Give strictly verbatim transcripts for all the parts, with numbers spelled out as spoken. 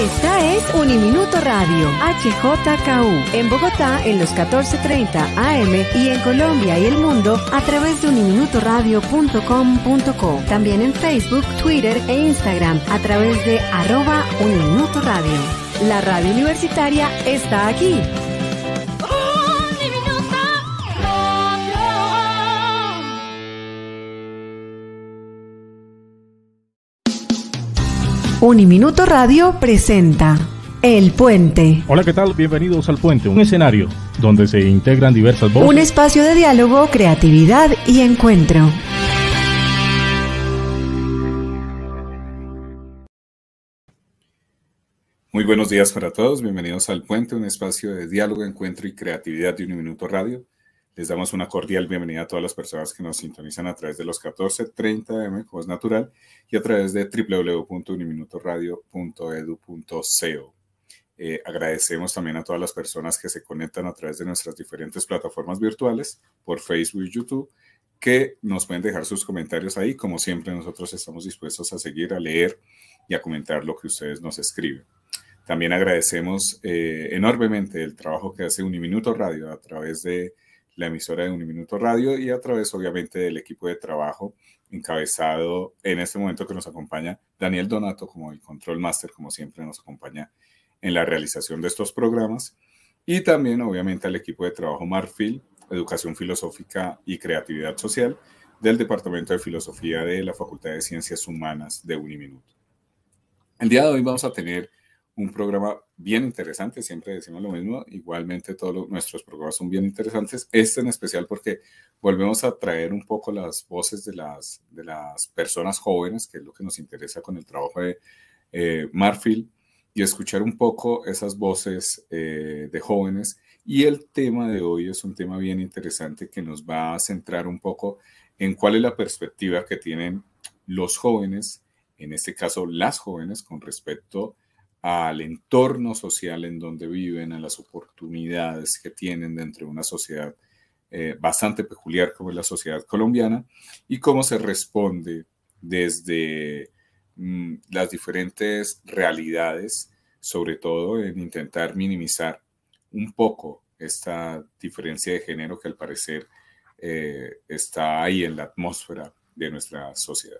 Esta es Uniminuto Radio, H J K U, en Bogotá en los catorce treinta A M y en Colombia y el mundo a través de uniminuto radio punto com punto co. También en Facebook, Twitter e Instagram a través de arroba Uniminuto Radio. La radio universitaria está aquí. Uniminuto Radio presenta El Puente. Hola, ¿qué tal? Bienvenidos al Puente, un escenario donde se integran diversas voces. Un espacio de diálogo, creatividad y encuentro. Muy buenos días para todos, bienvenidos al Puente, un espacio de diálogo, encuentro y creatividad de Uniminuto Radio. Les damos una cordial bienvenida a todas las personas que nos sintonizan a través de los catorce treinta A M, como es natural, y a través de doble u doble u doble u punto uniminuto radio punto edu punto co. Eh, agradecemos también a todas las personas que se conectan a través de nuestras diferentes plataformas virtuales, por Facebook y YouTube, que nos pueden dejar sus comentarios ahí. Como siempre, nosotros estamos dispuestos a seguir, a leer y a comentar lo que ustedes nos escriben. También agradecemos eh, enormemente el trabajo que hace Uniminuto Radio a través de la emisora de Uniminuto Radio y a través, obviamente, del equipo de trabajo encabezado en este momento que nos acompaña Daniel Donato como el Control Master, como siempre nos acompaña en la realización de estos programas, y también, obviamente, al equipo de trabajo Marfil, Educación Filosófica y Creatividad Social del Departamento de Filosofía de la Facultad de Ciencias Humanas de Uniminuto. El día de hoy vamos a tener un programa bien interesante, siempre decimos lo mismo, igualmente todos los, nuestros programas son bien interesantes, este en especial porque volvemos a traer un poco las voces de las, de las personas jóvenes, que es lo que nos interesa con el trabajo de eh, Marfil, y escuchar un poco esas voces eh, de jóvenes. Y el tema de hoy es un tema bien interesante que nos va a centrar un poco en cuál es la perspectiva que tienen los jóvenes, en este caso las jóvenes, con respecto al entorno social en donde viven, a las oportunidades que tienen dentro de una sociedad eh, bastante peculiar como es la sociedad colombiana, y cómo se responde desde mm, las diferentes realidades, sobre todo en intentar minimizar un poco esta diferencia de género que al parecer eh, está ahí en la atmósfera de nuestra sociedad.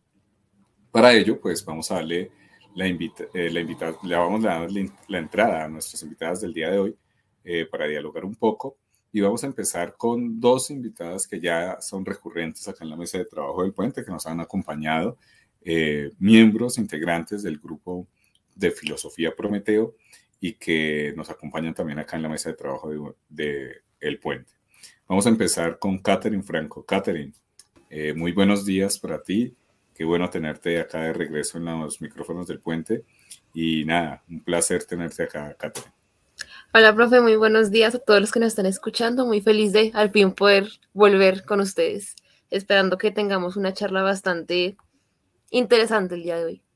Para ello, pues vamos a darle La, invita, eh, la invita, le vamos a dar la entrada a nuestras invitadas del día de hoy eh, para dialogar un poco, y vamos a empezar con dos invitadas que ya son recurrentes acá en la mesa de trabajo del Puente, que nos han acompañado, eh, miembros integrantes del grupo de Filosofía Prometeo, y que nos acompañan también acá en la mesa de trabajo de, de El Puente. Vamos a empezar con Catherine Franco. Catherine, eh, muy buenos días para ti. Qué bueno tenerte acá de regreso en los micrófonos del Puente. Y nada, un placer tenerte acá, Catherine. Hola, profe, muy buenos días a todos los que nos están escuchando. Muy feliz de al fin poder volver con ustedes, esperando que tengamos una charla bastante interesante el día de hoy.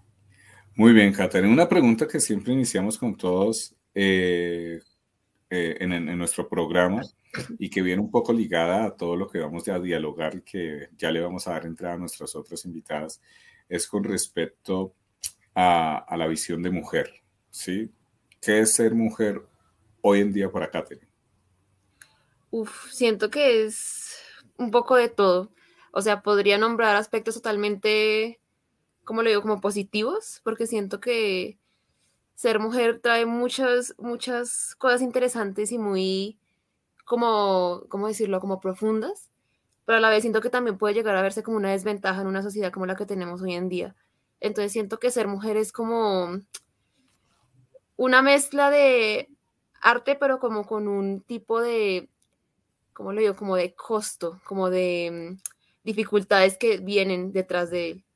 Muy bien, Catherine. Una pregunta que siempre iniciamos con todos eh, eh, en, en nuestro programa, y que viene un poco ligada a todo lo que vamos a dialogar y que ya le vamos a dar entrada a nuestras otras invitadas, es con respecto a, a la visión de mujer, ¿sí? ¿Qué es ser mujer hoy en día para Catherine? Uf, siento que es un poco de todo. O sea, podría nombrar aspectos totalmente, como lo digo, como positivos, porque siento que ser mujer trae muchas, muchas cosas interesantes y muy, como, ¿cómo decirlo?, como profundas, pero a la vez siento que también puede llegar a verse como una desventaja en una sociedad como la que tenemos hoy en día. Entonces siento que ser mujer es como una mezcla de arte, pero como con un tipo de, ¿cómo lo digo?, como de costo, como de um, dificultades que vienen detrás de él.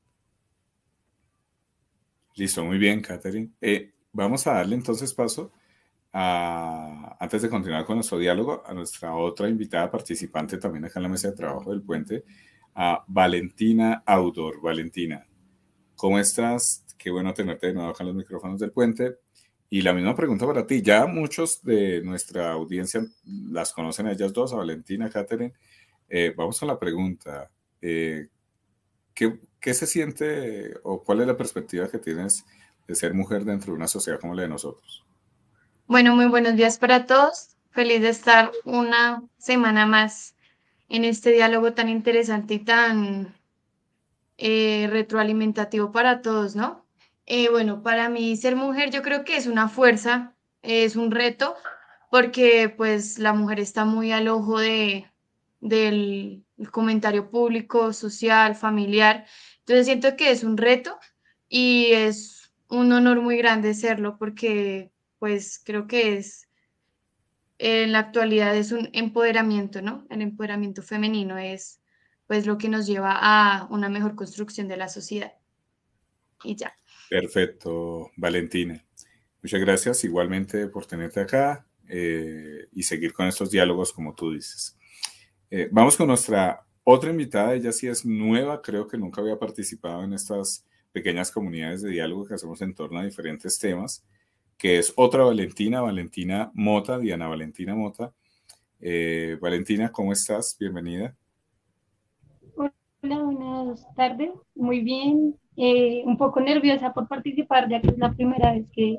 Listo, muy bien, Catherine. Eh, vamos a darle entonces paso A, antes de continuar con nuestro diálogo, a nuestra otra invitada participante también acá en la mesa de trabajo del Puente, a Valentina Audor. Valentina, ¿cómo estás? Qué bueno tenerte de nuevo acá en los micrófonos del Puente. Y la misma pregunta para ti. Ya muchos de nuestra audiencia las conocen a ellas dos, a Valentina, a Catherine. Eh, vamos con la pregunta. Eh, ¿qué, ¿Qué se siente o cuál es la perspectiva que tienes de ser mujer dentro de una sociedad como la de nosotros? Bueno, muy buenos días para todos. Feliz de estar una semana más en este diálogo tan interesante y tan eh, retroalimentativo para todos, ¿no? Eh, bueno, para mí ser mujer yo creo que es una fuerza, es un reto, porque pues la mujer está muy al ojo de, del comentario público, social, familiar. Entonces siento que es un reto y es un honor muy grande serlo porque pues creo que es, en la actualidad es un empoderamiento, ¿no? El empoderamiento femenino es pues lo que nos lleva a una mejor construcción de la sociedad. Y ya. Perfecto, Valentina. Muchas gracias igualmente por tenerte acá eh, y seguir con estos diálogos como tú dices. Eh, vamos con nuestra otra invitada. Ella sí es nueva, creo que nunca había participado en estas pequeñas comunidades de diálogo que hacemos en torno a diferentes temas, que es otra Valentina, Valentina Mota, Diana Valentina Mota. Eh, Valentina, ¿cómo estás? Bienvenida. Hola, buenas tardes. Muy bien. Eh, un poco nerviosa por participar, ya que es la primera vez que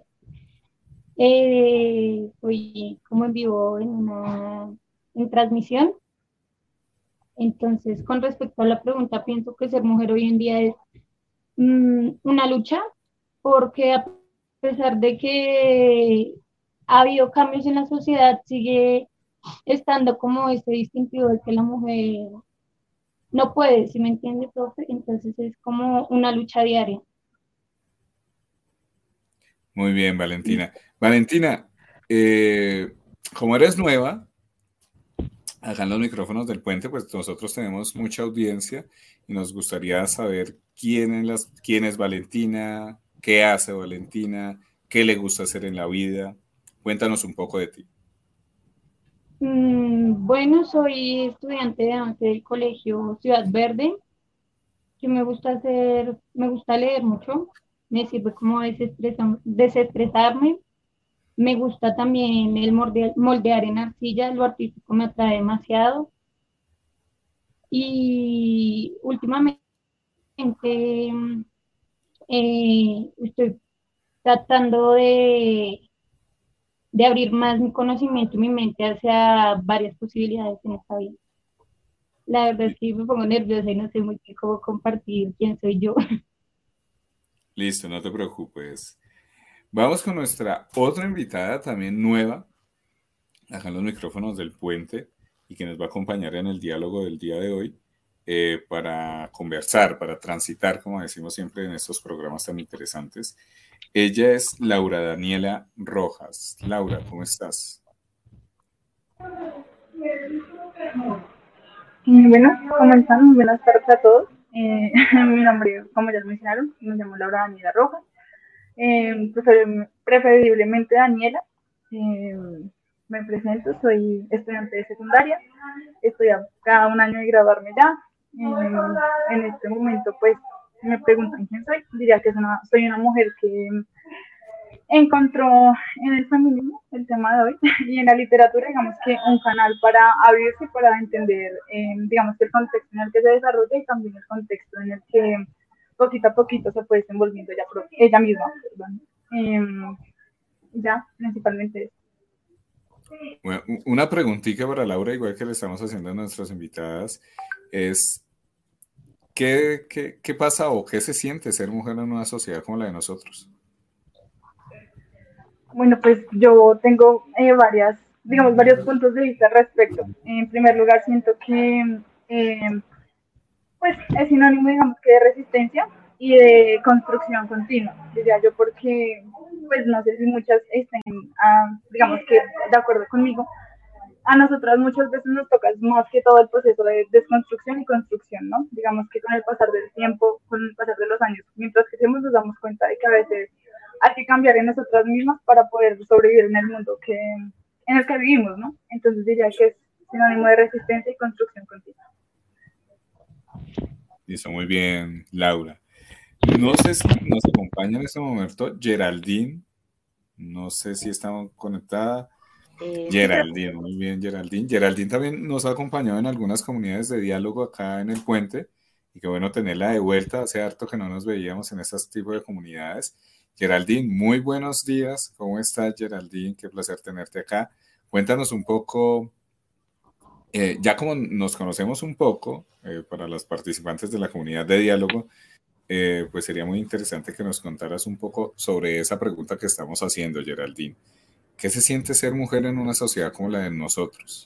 eh, estoy como en vivo en una en transmisión. Entonces, con respecto a la pregunta, pienso que ser mujer hoy en día es mm, una lucha, porque a pesar de que ha habido cambios en la sociedad, sigue estando como este distintivo de que la mujer no puede, ¿sí me entiende, profe? Entonces es como una lucha diaria. Muy bien, Valentina. Valentina, eh, como eres nueva, acá en los micrófonos del puente, pues nosotros tenemos mucha audiencia y nos gustaría saber quién es, las, quién es Valentina, qué hace Valentina, qué le gusta hacer en la vida. Cuéntanos un poco de ti. Mm, bueno, soy estudiante de avance del colegio Ciudad Verde, que me gusta hacer, me gusta leer mucho, me sirve como desestresa- desestresarme. Me gusta también el moldear, moldear en arcilla, lo artístico me atrae demasiado. Y últimamente mm, eh, estoy tratando de, de abrir más mi conocimiento y mi mente hacia varias posibilidades en esta vida. La verdad es que me pongo nerviosa y no sé muy bien cómo compartir quién soy yo. Listo, no te preocupes. Vamos con nuestra otra invitada, también nueva, acá en los micrófonos del puente, y que nos va a acompañar en el diálogo del día de hoy, eh, para conversar, para transitar, como decimos siempre en estos programas tan interesantes. Ella es Laura Daniela Rojas. Laura, ¿cómo estás? Bueno, ¿cómo están? Muy buenas tardes a todos. Eh, mi nombre, como ya lo mencionaron, me llamo Laura Daniela Rojas. Eh, prefer- preferiblemente Daniela. Eh, me presento, soy estudiante de secundaria. Estoy a cada un año de graduarme ya. Eh, en este momento, pues, me preguntan quién soy. Diría que es una, soy una mujer que encontró en el feminismo el tema de hoy y en la literatura, digamos que un canal para abrirse, para entender, eh, digamos que el contexto en el que se desarrolla y también el contexto en el que poquito a poquito se fue desenvolviendo ella, ella misma. Perdón. Eh, ya, principalmente eso. Bueno, una preguntita para Laura, igual que le estamos haciendo a nuestras invitadas, es ¿qué, qué, qué pasa o qué se siente ser mujer en una sociedad como la de nosotros? Bueno, pues yo tengo eh, varias, digamos, varios puntos de vista al respecto. En primer lugar, siento que eh, pues es sinónimo, digamos, que de resistencia y de construcción continua, diría yo, porque, pues no sé si muchas estén, ah, digamos que de acuerdo conmigo, a nosotras muchas veces nos toca más que todo el proceso de desconstrucción y construcción, ¿no? Digamos que con el pasar del tiempo, con el pasar de los años, mientras crecemos nos damos cuenta de que a veces hay que cambiar en nosotras mismas para poder sobrevivir en el mundo que, en el que vivimos, ¿no? Entonces diría que es sinónimo de resistencia y construcción continua. Listo, muy bien, Laura. No sé si nos acompaña en este momento Geraldine. No sé si estamos conectada. Eh, Geraldine, muy bien, Geraldine. Geraldine también nos ha acompañado en algunas comunidades de diálogo acá en el puente. Y qué bueno tenerla de vuelta. Hace harto que no nos veíamos en este tipo de comunidades. Geraldine, muy buenos días. ¿Cómo estás, Geraldine? Qué placer tenerte acá. Cuéntanos un poco, eh, ya como nos conocemos un poco, eh, para los participantes de la comunidad de diálogo, eh, pues sería muy interesante que nos contaras un poco sobre esa pregunta que estamos haciendo, Geraldine. ¿Qué se siente ser mujer en una sociedad como la de nosotros?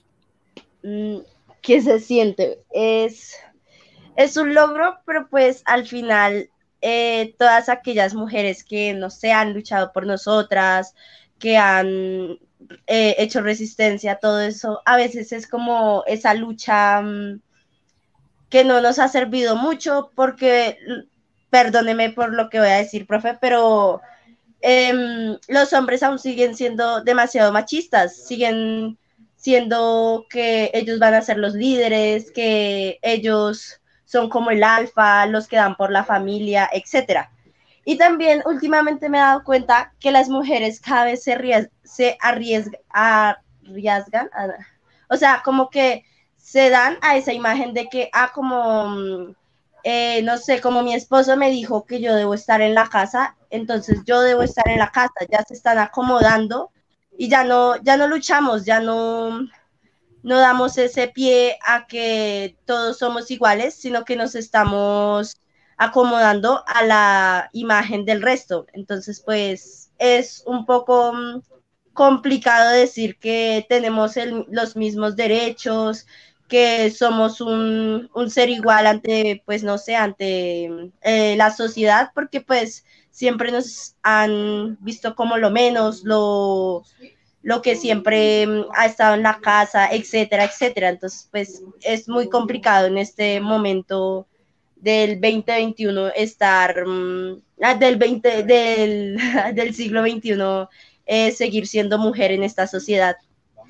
¿Qué se siente? Es, es un logro, pero pues al final eh, todas aquellas mujeres que, no sé, han luchado por nosotras, que han eh, hecho resistencia, todo eso, a veces es como esa lucha um, que no nos ha servido mucho porque, perdóneme por lo que voy a decir, profe, pero eh, los hombres aún siguen siendo demasiado machistas, siguen siendo que ellos van a ser los líderes, que ellos son como el alfa, los que dan por la familia, etcétera. Y también últimamente me he dado cuenta que las mujeres cada vez se, arriesg se arriesg arriesgan, o sea, como que se dan a esa imagen de que, ah, como, eh, no sé, como mi esposo me dijo que yo debo estar en la casa, entonces yo debo estar en la casa, ya se están acomodando y ya no, ya no luchamos, ya no, no damos ese pie a que todos somos iguales, sino que nos estamos acomodando a la imagen del resto. Entonces, pues es un poco complicado decir que tenemos el, los mismos derechos, que somos un, un ser igual ante, pues no sé, ante eh, la sociedad, porque pues siempre nos han visto como lo menos, lo, lo que siempre ha estado en la casa, etcétera, etcétera. Entonces, pues es muy complicado en este momento del veinte veintiuno estar, um, del, veinte, del, del siglo veintiuno, eh, seguir siendo mujer en esta sociedad.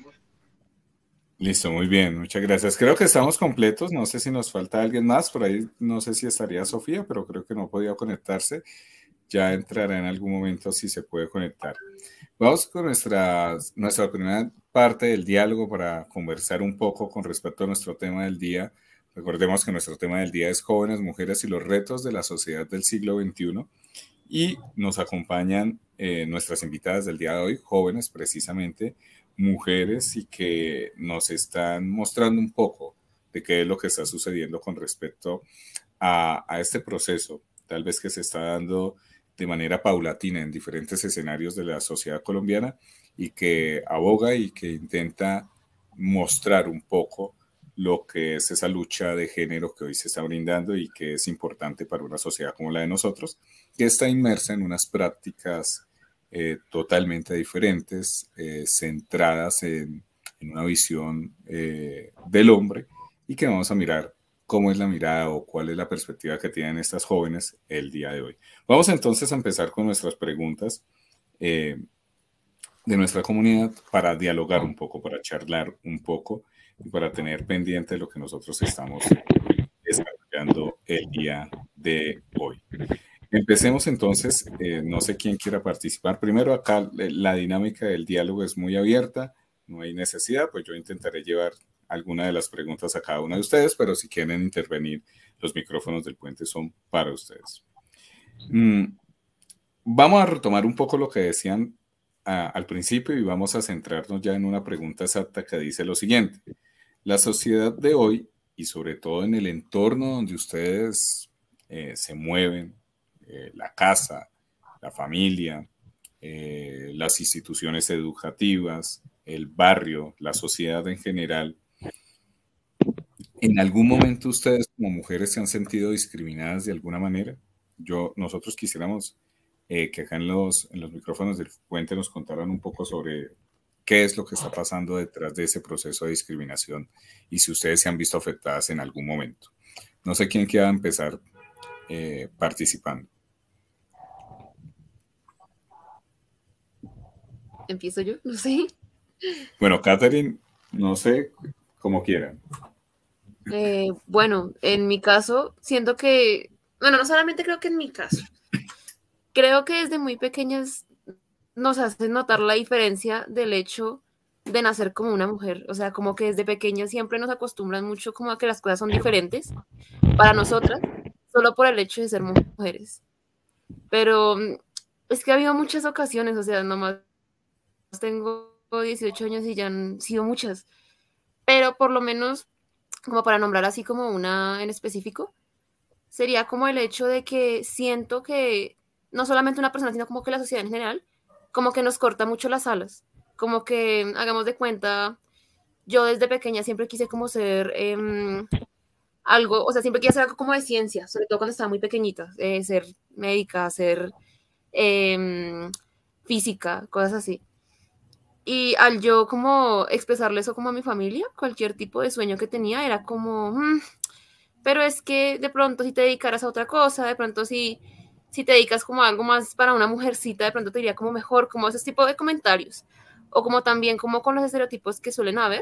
Listo, muy bien, muchas gracias. Creo que estamos completos, no sé si nos falta alguien más, por ahí no sé si estaría Sofía, pero creo que no podía conectarse, ya entrará en algún momento si se puede conectar. Vamos con nuestra, nuestra primera parte del diálogo para conversar un poco con respecto a nuestro tema del día. Recordemos que nuestro tema del día es jóvenes, mujeres y los retos de la sociedad del siglo veintiuno y nos acompañan eh, nuestras invitadas del día de hoy, jóvenes precisamente, mujeres y que nos están mostrando un poco de qué es lo que está sucediendo con respecto a, a este proceso, tal vez que se está dando de manera paulatina en diferentes escenarios de la sociedad colombiana y que aboga y que intenta mostrar un poco lo que es esa lucha de género que hoy se está brindando y que es importante para una sociedad como la de nosotros, que está inmersa en unas prácticas Eh, totalmente diferentes, eh, centradas en, en una visión eh, del hombre y que vamos a mirar cómo es la mirada o cuál es la perspectiva que tienen estas jóvenes el día de hoy. Vamos entonces a empezar con nuestras preguntas eh, de nuestra comunidad para dialogar un poco, para charlar un poco y para tener pendiente lo que nosotros estamos desarrollando el día de hoy. Empecemos entonces, eh, no sé quién quiera participar. Primero acá la dinámica del diálogo es muy abierta, no hay necesidad, pues yo intentaré llevar alguna de las preguntas a cada una de ustedes, pero si quieren intervenir, los micrófonos del puente son para ustedes. Mm, vamos a retomar un poco lo que decían a, al principio y vamos a centrarnos ya en una pregunta exacta que dice lo siguiente. La sociedad de hoy, y sobre todo en el entorno donde ustedes eh, se mueven, Eh, la casa, la familia, eh, las instituciones educativas, el barrio, la sociedad en general. ¿En algún momento ustedes como mujeres se han sentido discriminadas de alguna manera? Yo, nosotros quisiéramos eh, que acá en los, en los micrófonos del puente nos contaran un poco sobre qué es lo que está pasando detrás de ese proceso de discriminación y si ustedes se han visto afectadas en algún momento. No sé quién quiera empezar eh, participando. ¿Empiezo yo? No sé. Bueno, Catherine, no sé, como quieran. Eh, bueno, en mi caso, siento que, bueno, no solamente creo que en mi caso, creo que desde muy pequeñas nos hacen notar la diferencia del hecho de nacer como una mujer. O sea, como que desde pequeñas siempre nos acostumbran mucho como a que las cosas son diferentes para nosotras, solo por el hecho de ser mujeres. Pero Es que ha habido muchas ocasiones, o sea, nomás tengo dieciocho años y ya han sido muchas, pero por lo menos, como para nombrar así como una en específico, sería como el hecho de que siento que no solamente una persona, sino como que la sociedad en general, como que nos corta mucho las alas, como que hagamos de cuenta, yo desde pequeña siempre quise como ser eh, algo, o sea, siempre quise hacer algo como de ciencia, sobre todo cuando estaba muy pequeñita, eh, ser médica, ser eh, física, cosas así. Y al yo como expresarle eso como a mi familia, cualquier tipo de sueño que tenía era como, "Mm, pero es que de pronto si te dedicaras a otra cosa, de pronto si, si te dedicas como a algo más para una mujercita, de pronto te iría como mejor", como ese tipo de comentarios. O como también como con los estereotipos que suelen haber,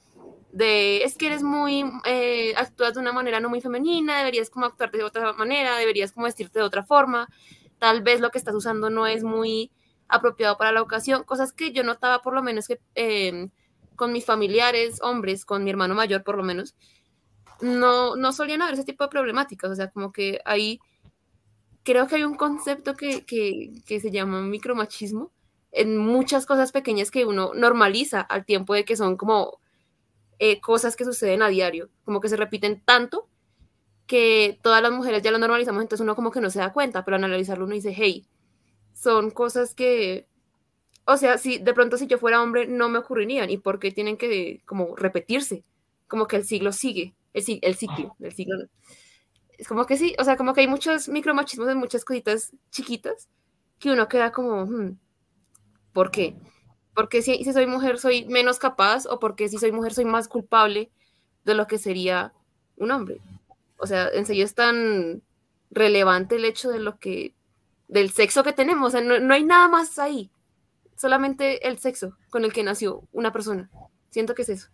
de es que eres muy, eh, actúas de una manera no muy femenina, deberías como actuar de otra manera, deberías como vestirte de otra forma, tal vez lo que estás usando no es muy apropiado para la ocasión, cosas que yo notaba por lo menos que eh, con mis familiares, hombres, con mi hermano mayor por lo menos, no, no solían haber ese tipo de problemáticas, o sea, como que ahí creo que hay un concepto que, que, que se llama micromachismo en muchas cosas pequeñas que uno normaliza al tiempo de que son como eh, cosas que suceden a diario, como que se repiten tanto que todas las mujeres ya lo normalizamos, entonces uno como que no se da cuenta, pero al analizarlo uno dice, hey, son cosas que, o sea, si de pronto si yo fuera hombre no me ocurrirían, y por qué tienen que como repetirse, como que el siglo sigue, el, ci- el ciclo, el siglo. Es como que sí, o sea, como que hay muchos micromachismos en muchas cositas chiquitas que uno queda como, hmm, ¿por qué? Porque si, si soy mujer soy menos capaz o porque si soy mujer soy más culpable de lo que sería un hombre. O sea, en serio es tan relevante el hecho de lo que, del sexo que tenemos. O sea, no, no hay nada más ahí. Solamente el sexo con el que nació una persona. Siento que es eso.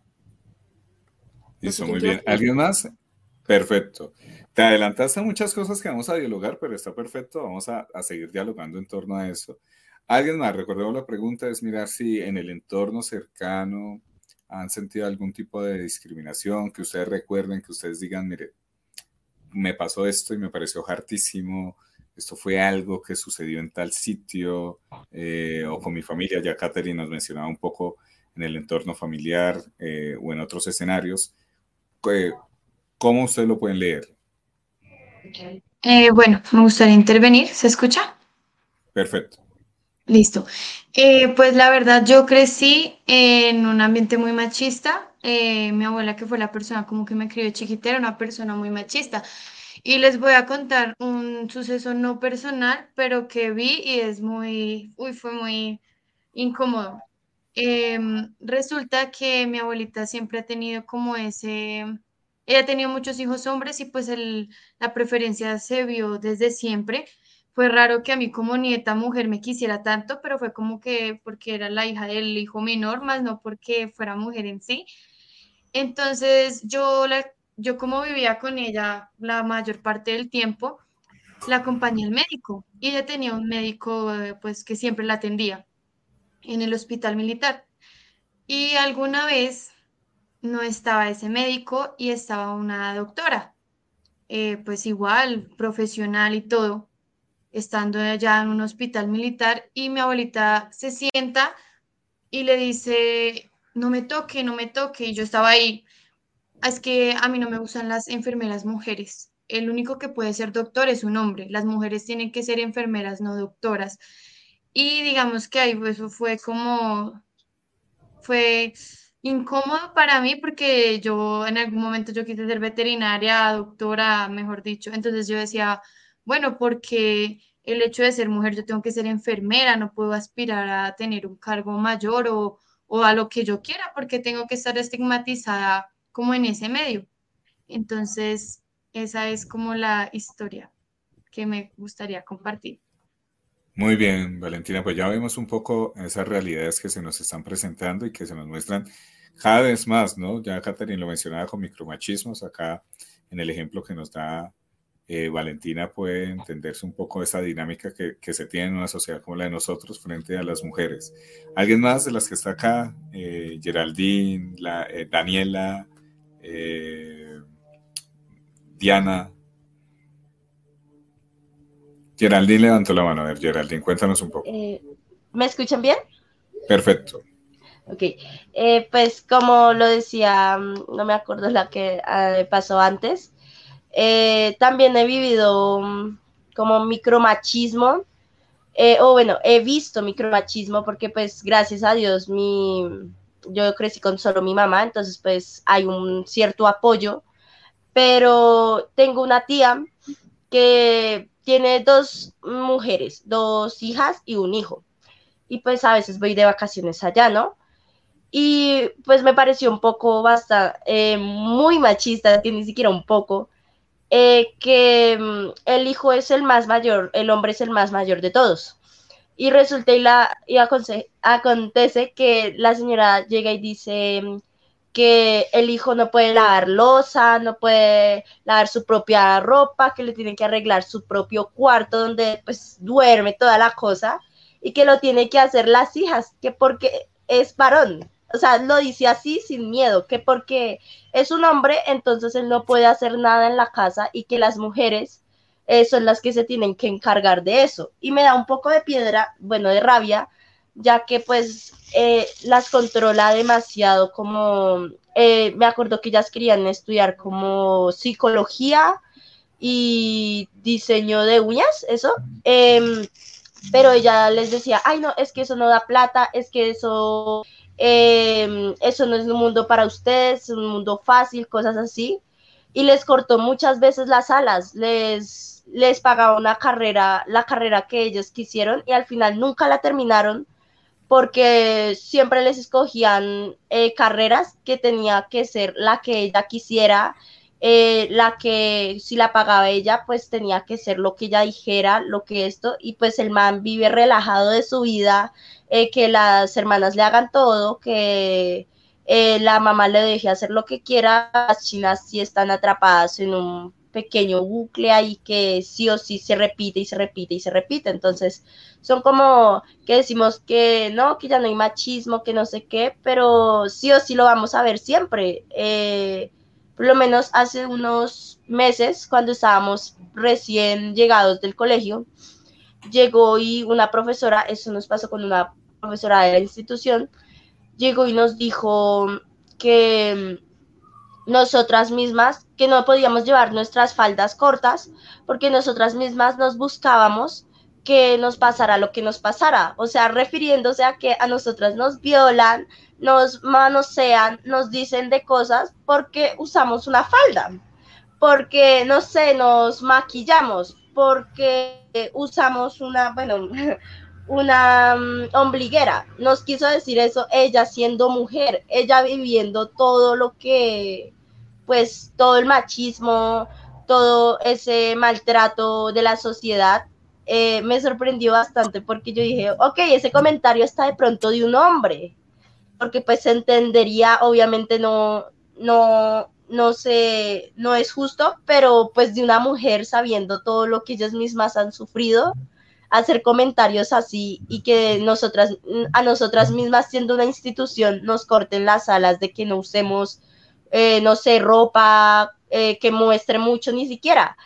No sé Listo, quién muy quiere bien. opinar. ¿Alguien más? Perfecto. Te adelantaste a muchas cosas que vamos a dialogar, pero está perfecto. Vamos a, a seguir dialogando en torno a eso. ¿Alguien más? Recordemos la pregunta, es mirar si en el entorno cercano han sentido algún tipo de discriminación, que ustedes recuerden, que ustedes digan, mire, me pasó esto y me pareció hartísimo, esto fue algo que sucedió en tal sitio, eh, o con mi familia, ya Catherine nos mencionaba un poco en el entorno familiar eh, o en otros escenarios. Eh, ¿Cómo ustedes lo pueden leer? Eh, bueno, me gustaría intervenir. ¿Se escucha? Perfecto. Listo. Eh, pues la verdad, yo crecí en un ambiente muy machista. Eh, mi abuela, que fue la persona como que me crió de chiquita, era una persona muy machista. Y les voy a contar un suceso no personal, pero que vi y es muy, uy, fue muy incómodo. Em, resulta que mi abuelita siempre ha tenido como ese, ella ha tenido muchos hijos hombres y pues el, la preferencia se vio desde siempre. Fue raro que a mí como nieta mujer me quisiera tanto, pero fue como que porque era la hija del hijo menor, más no porque fuera mujer en sí. Entonces yo, la, yo como vivía con ella la mayor parte del tiempo, la acompañé al médico y ella tenía un médico eh, pues que siempre la atendía en el hospital militar. Y alguna vez no estaba ese médico y estaba una doctora, eh, pues igual, profesional y todo, estando allá en un hospital militar y mi abuelita se sienta y le dice, no me toque, no me toque, y yo estaba ahí. Es que a mí no me gustan las enfermeras mujeres. El único que puede ser doctor es un hombre. Las mujeres tienen que ser enfermeras, no doctoras. Y digamos que ahí pues, eso fue como, fue incómodo para mí porque yo en algún momento yo quise ser veterinaria, doctora, mejor dicho. Entonces yo decía, bueno, porque el hecho de ser mujer yo tengo que ser enfermera, no puedo aspirar a tener un cargo mayor o, o a lo que yo quiera porque tengo que estar estigmatizada como en ese medio. Entonces, esa es como la historia que me gustaría compartir. Muy bien, Valentina, pues ya vimos un poco esas realidades que se nos están presentando y que se nos muestran cada vez más, ¿no? Ya Catherine lo mencionaba con micromachismos, acá en el ejemplo que nos da eh, Valentina puede entenderse un poco esa dinámica que, que se tiene en una sociedad como la de nosotros frente a las mujeres. ¿Alguien más de las que está acá? Eh, Geraldine, la, eh, Daniela, eh, Diana. Geraldine levantó la mano. A ver, Geraldine, cuéntanos un poco. Eh, ¿me escuchan bien? Perfecto. Ok, eh, pues como lo decía, no me acuerdo la que eh, pasó antes, eh, también he vivido um, como micromachismo, eh, o bueno, he visto micromachismo porque pues gracias a Dios mi, yo crecí con solo mi mamá, entonces pues hay un cierto apoyo, pero tengo una tía que tiene dos mujeres, dos hijas y un hijo, y pues a veces voy de vacaciones allá, ¿no? Y pues me pareció un poco basta, eh, muy machista, que ni siquiera un poco, eh, que um, el hijo es el más mayor, el hombre es el más mayor de todos. Y resulta y, la, y aconse, acontece que la señora llega y dice um, que el hijo no puede lavar loza, no puede lavar su propia ropa, que le tienen que arreglar su propio cuarto donde pues duerme toda la cosa y que lo tiene que hacer las hijas, que porque es varón. O sea, lo dice así sin miedo, que porque es un hombre, entonces él no puede hacer nada en la casa y que las mujeres eh, son las que se tienen que encargar de eso. Y me da un poco de piedra, bueno, de rabia, ya que pues eh, las controla demasiado como, eh, me acuerdo que ellas querían estudiar como psicología y diseño de uñas, eso, eh, pero ella les decía, ay no, es que eso no da plata, es que eso, eh, eso no es un mundo para ustedes, es un mundo fácil, cosas así, y les cortó muchas veces las alas, les, les pagaba una carrera, la carrera que ellos quisieron, y al final nunca la terminaron, porque siempre les escogían eh, carreras que tenía que ser la que ella quisiera, eh, la que si la pagaba ella, pues tenía que ser lo que ella dijera, lo que esto, y pues el man vive relajado de su vida, eh, que las hermanas le hagan todo, que eh, la mamá le deje hacer lo que quiera, las chinas sí están atrapadas en un pequeño bucle ahí que sí o sí se repite y se repite y se repite, entonces son como que decimos que no, que ya no hay machismo, que no sé qué, pero sí o sí lo vamos a ver siempre. Eh, por lo menos hace unos meses, cuando estábamos recién llegados del colegio, llegó y una profesora, eso nos pasó con una profesora de la institución, llegó y nos dijo que nosotras mismas, que no podíamos llevar nuestras faldas cortas, porque nosotras mismas nos buscábamos que nos pasara lo que nos pasara, o sea, refiriéndose a que a nosotras nos violan, nos manosean, nos dicen de cosas porque usamos una falda, porque, no sé, nos maquillamos, porque usamos una, bueno, una um, ombliguera. Nos quiso decir eso ella siendo mujer, ella viviendo todo lo que, pues, todo el machismo, todo ese maltrato de la sociedad. Eh, me sorprendió bastante porque yo dije, ok, ese comentario está de pronto de un hombre, porque pues se entendería, obviamente no, no, no sé, no es justo, pero pues de una mujer sabiendo todo lo que ellas mismas han sufrido, hacer comentarios así y que nosotras, a nosotras mismas siendo una institución nos corten las alas de que no usemos, eh, no sé, ropa eh, que muestre mucho ni siquiera,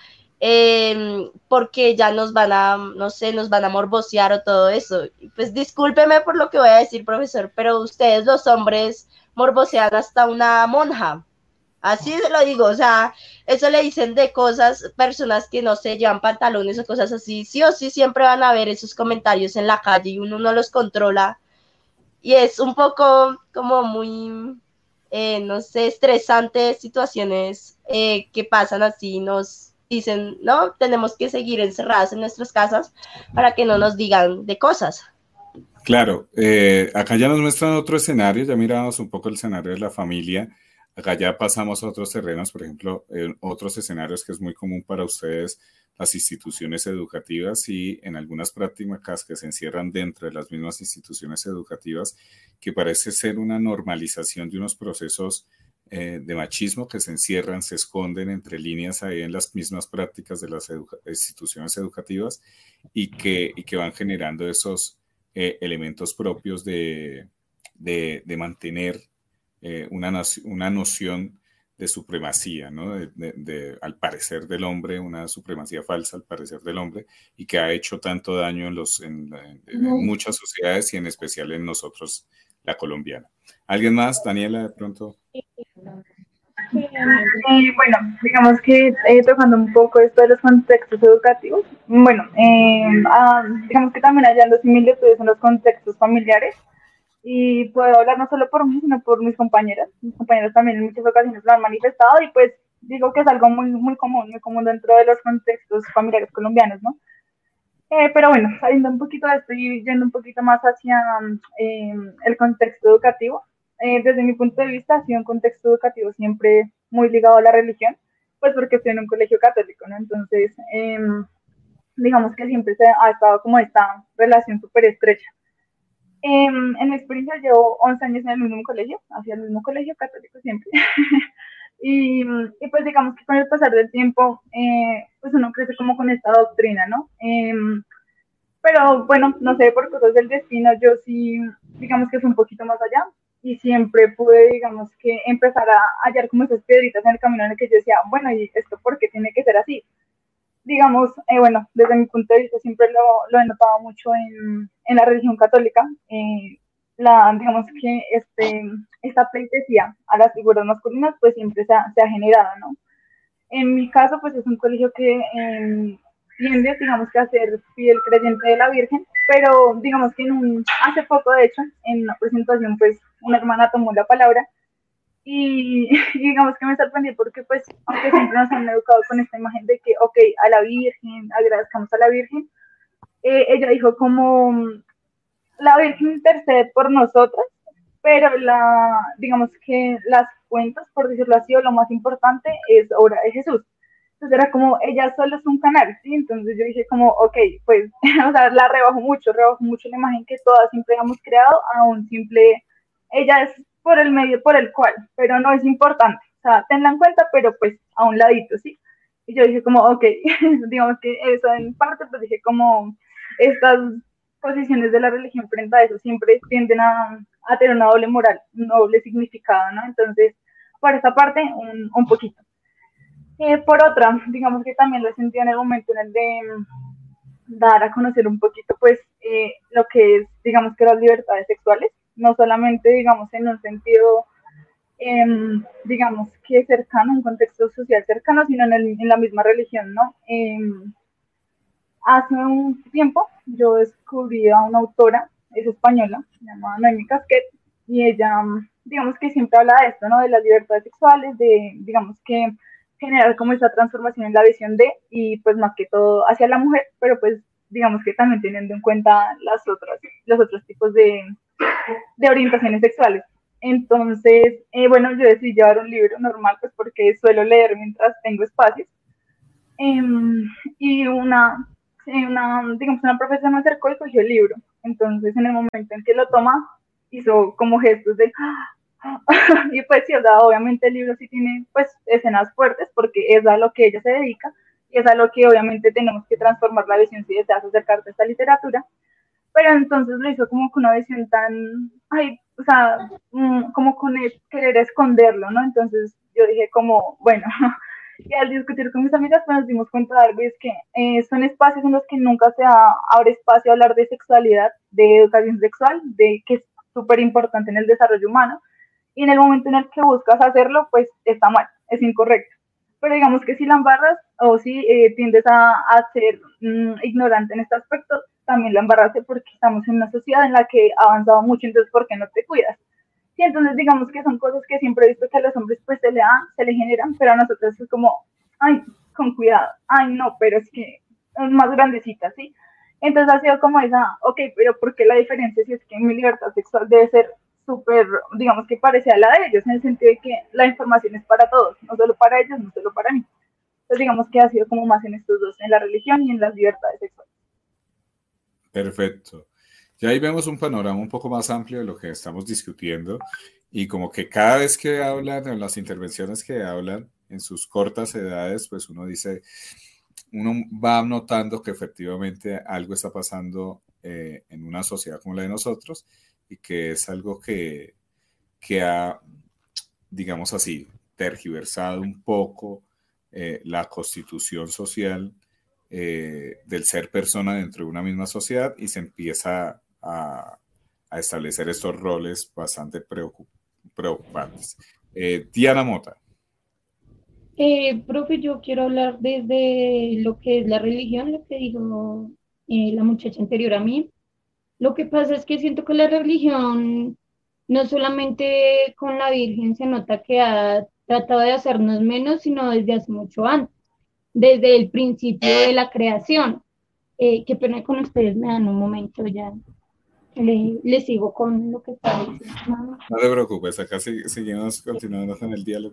eh, porque ya nos van a, no sé, nos van a morbosear o todo eso. Pues discúlpeme por lo que voy a decir, profesor, pero ustedes los hombres morbosean hasta una monja. Así se lo digo, o sea, eso le dicen de cosas, personas que no se llevan pantalones o cosas así, sí o sí siempre van a ver esos comentarios en la calle y uno no los controla. Y es un poco como muy, eh, no sé, estresante situaciones eh, que pasan así, nos dicen, no, tenemos que seguir encerradas en nuestras casas para que no nos digan de cosas. Claro, eh, acá ya nos muestran otro escenario, ya miramos un poco el escenario de la familia. Acá ya pasamos a otros terrenos, por ejemplo, en otros escenarios que es muy común para ustedes, las instituciones educativas y en algunas prácticas que se encierran dentro de las mismas instituciones educativas, que parece ser una normalización de unos procesos eh, de machismo que se encierran, se esconden entre líneas ahí en las mismas prácticas de las educa- instituciones educativas y que, y que van generando esos eh, elementos propios de, de, de mantener Eh, una, una noción de supremacía, ¿no? De, de, de, al parecer del hombre, una supremacía falsa al parecer del hombre, y que ha hecho tanto daño en, los, en, en, en muchas sociedades y en especial en nosotros, la colombiana. ¿Alguien más? Daniela, de pronto. Eh, bueno, digamos que eh, tocando un poco esto de los contextos educativos, bueno, eh, ah, digamos que también hallando similitudes en los contextos familiares, y puedo hablar no solo por mí, sino por mis compañeras. Mis compañeras también en muchas ocasiones lo han manifestado, y pues digo que es algo muy, muy común, muy común dentro de los contextos familiares colombianos, ¿no? Eh, pero bueno, saliendo un poquito de esto y yendo un poquito más hacia eh, el contexto educativo, eh, desde mi punto de vista ha sido un contexto educativo siempre muy ligado a la religión, pues porque estoy en un colegio católico, ¿no? Entonces, eh, digamos que siempre se ha estado como esta relación súper estrecha. Eh, en mi experiencia llevo once años en el mismo colegio, hacia el mismo colegio católico siempre. Y, y pues digamos que con el pasar del tiempo, eh, pues uno crece como con esta doctrina, ¿no? Eh, pero bueno, no sé, por cosas del destino, yo sí, digamos que fui un poquito más allá, y siempre pude, digamos que empezar a hallar como esas piedritas en el camino en el que yo decía, bueno, ¿y esto por qué tiene que ser así? Digamos, eh, bueno, desde mi punto de vista siempre lo, lo he notado mucho en, en la religión católica, eh, la, digamos que este, esta pleitesía a las figuras masculinas pues siempre se ha, se ha generado, ¿no? En mi caso pues es un colegio que eh, tiende, digamos que a ser fiel creyente de la Virgen, pero digamos que en un, hace poco de hecho, en una presentación pues una hermana tomó la palabra y, y digamos que me sorprendí porque pues aunque siempre nos han educado con esta imagen de que ok, a la Virgen, agradezcamos a la Virgen, eh, ella dijo como la Virgen intercede por nosotros, pero la, digamos que las cuentas, por decirlo así, o lo más importante es obra de Jesús. Entonces era como, ella solo es un canal, ¿sí? Entonces yo dije como, ok, pues, o sea, la rebajo mucho, rebajo mucho la imagen que todas siempre hemos creado a un simple, ella es por el medio por el cual, pero no es importante, o sea, tenla en cuenta, pero pues a un ladito, ¿sí? Y yo dije como, ok, digamos que eso en parte, pues dije como, estas posiciones de la religión frente a eso siempre tienden a, a tener una doble moral, un doble significado, ¿no? Entonces, por esa parte, un, un poquito. Eh, por otra, digamos que también lo sentí en el momento en el de dar a conocer un poquito, pues, eh, lo que es, digamos que las libertades sexuales, no solamente, digamos, en un sentido, eh, digamos, que cercano, un contexto social cercano, sino en, el, en la misma religión, ¿no? Eh, hace un tiempo yo descubrí a una autora, es española, se llama Noemi Casquet, y ella, digamos que siempre habla de esto, ¿no? De las libertades sexuales, de, digamos que generar como esa transformación en la visión de, y pues más que todo hacia la mujer, pero pues digamos que también teniendo en cuenta las otras, los otros tipos de, de orientaciones sexuales. Entonces, eh, bueno, yo decidí llevar un libro normal, pues porque suelo leer mientras tengo espacios. Eh, y una, una, digamos, una profesora me acercó y cogió el libro. Entonces, en el momento en que lo toma, hizo como gestos de... y pues sí, o sea, obviamente el libro sí tiene pues escenas fuertes porque es a lo que ella se dedica y es a lo que obviamente tenemos que transformar la visión si deseas acercarte a esta literatura, pero entonces lo hizo como con una visión tan, ay, o sea, como con el querer esconderlo, ¿no? Entonces yo dije como, bueno, y al discutir con mis amigas pues nos dimos cuenta de algo, y es que eh, son espacios en los que nunca se abre espacio a hablar de sexualidad, de educación sexual, de que es súper importante en el desarrollo humano. Y en el momento en el que buscas hacerlo, pues está mal, es incorrecto. Pero digamos que si la embarras o si eh, tiendes a, a ser mmm, ignorante en este aspecto, también la embarraste porque estamos en una sociedad en la que ha avanzado mucho, entonces ¿por qué no te cuidas? Y entonces digamos que son cosas que siempre he visto que a los hombres pues se le dan, se le generan, pero a nosotros es como, ay, con cuidado, ay no, pero es que es más grandecita, ¿sí? Entonces ha sido como esa, ok, pero ¿por qué la diferencia si es que mi libertad sexual debe ser súper, digamos que parecida a la de ellos, en el sentido de que la información es para todos, no solo para ellos, no solo para mí? Entonces digamos que ha sido como más en estos dos, en la religión y en las libertades sexuales. Perfecto. Y ahí vemos un panorama un poco más amplio de lo que estamos discutiendo, y como que cada vez que hablan, en las intervenciones que hablan en sus cortas edades, pues uno dice, uno va notando que efectivamente algo está pasando eh, en una sociedad como la de nosotros, y que es algo que, que ha, digamos así, tergiversado un poco eh, la constitución social eh, del ser persona dentro de una misma sociedad y se empieza a, a establecer estos roles bastante preocup preocupantes. Eh, Diana Mota. Eh, profe, yo quiero hablar desde lo que es la religión, lo que dijo eh, la muchacha anterior a mí. Lo que pasa es que siento que la religión, no solamente con la Virgen se nota que ha tratado de hacernos menos, sino desde hace mucho antes, desde el principio de la creación. Eh, qué pena con ustedes, me dan un momento ya. Le, le sigo con lo que está diciendo. No te preocupes, acá seguimos continuando con el diálogo.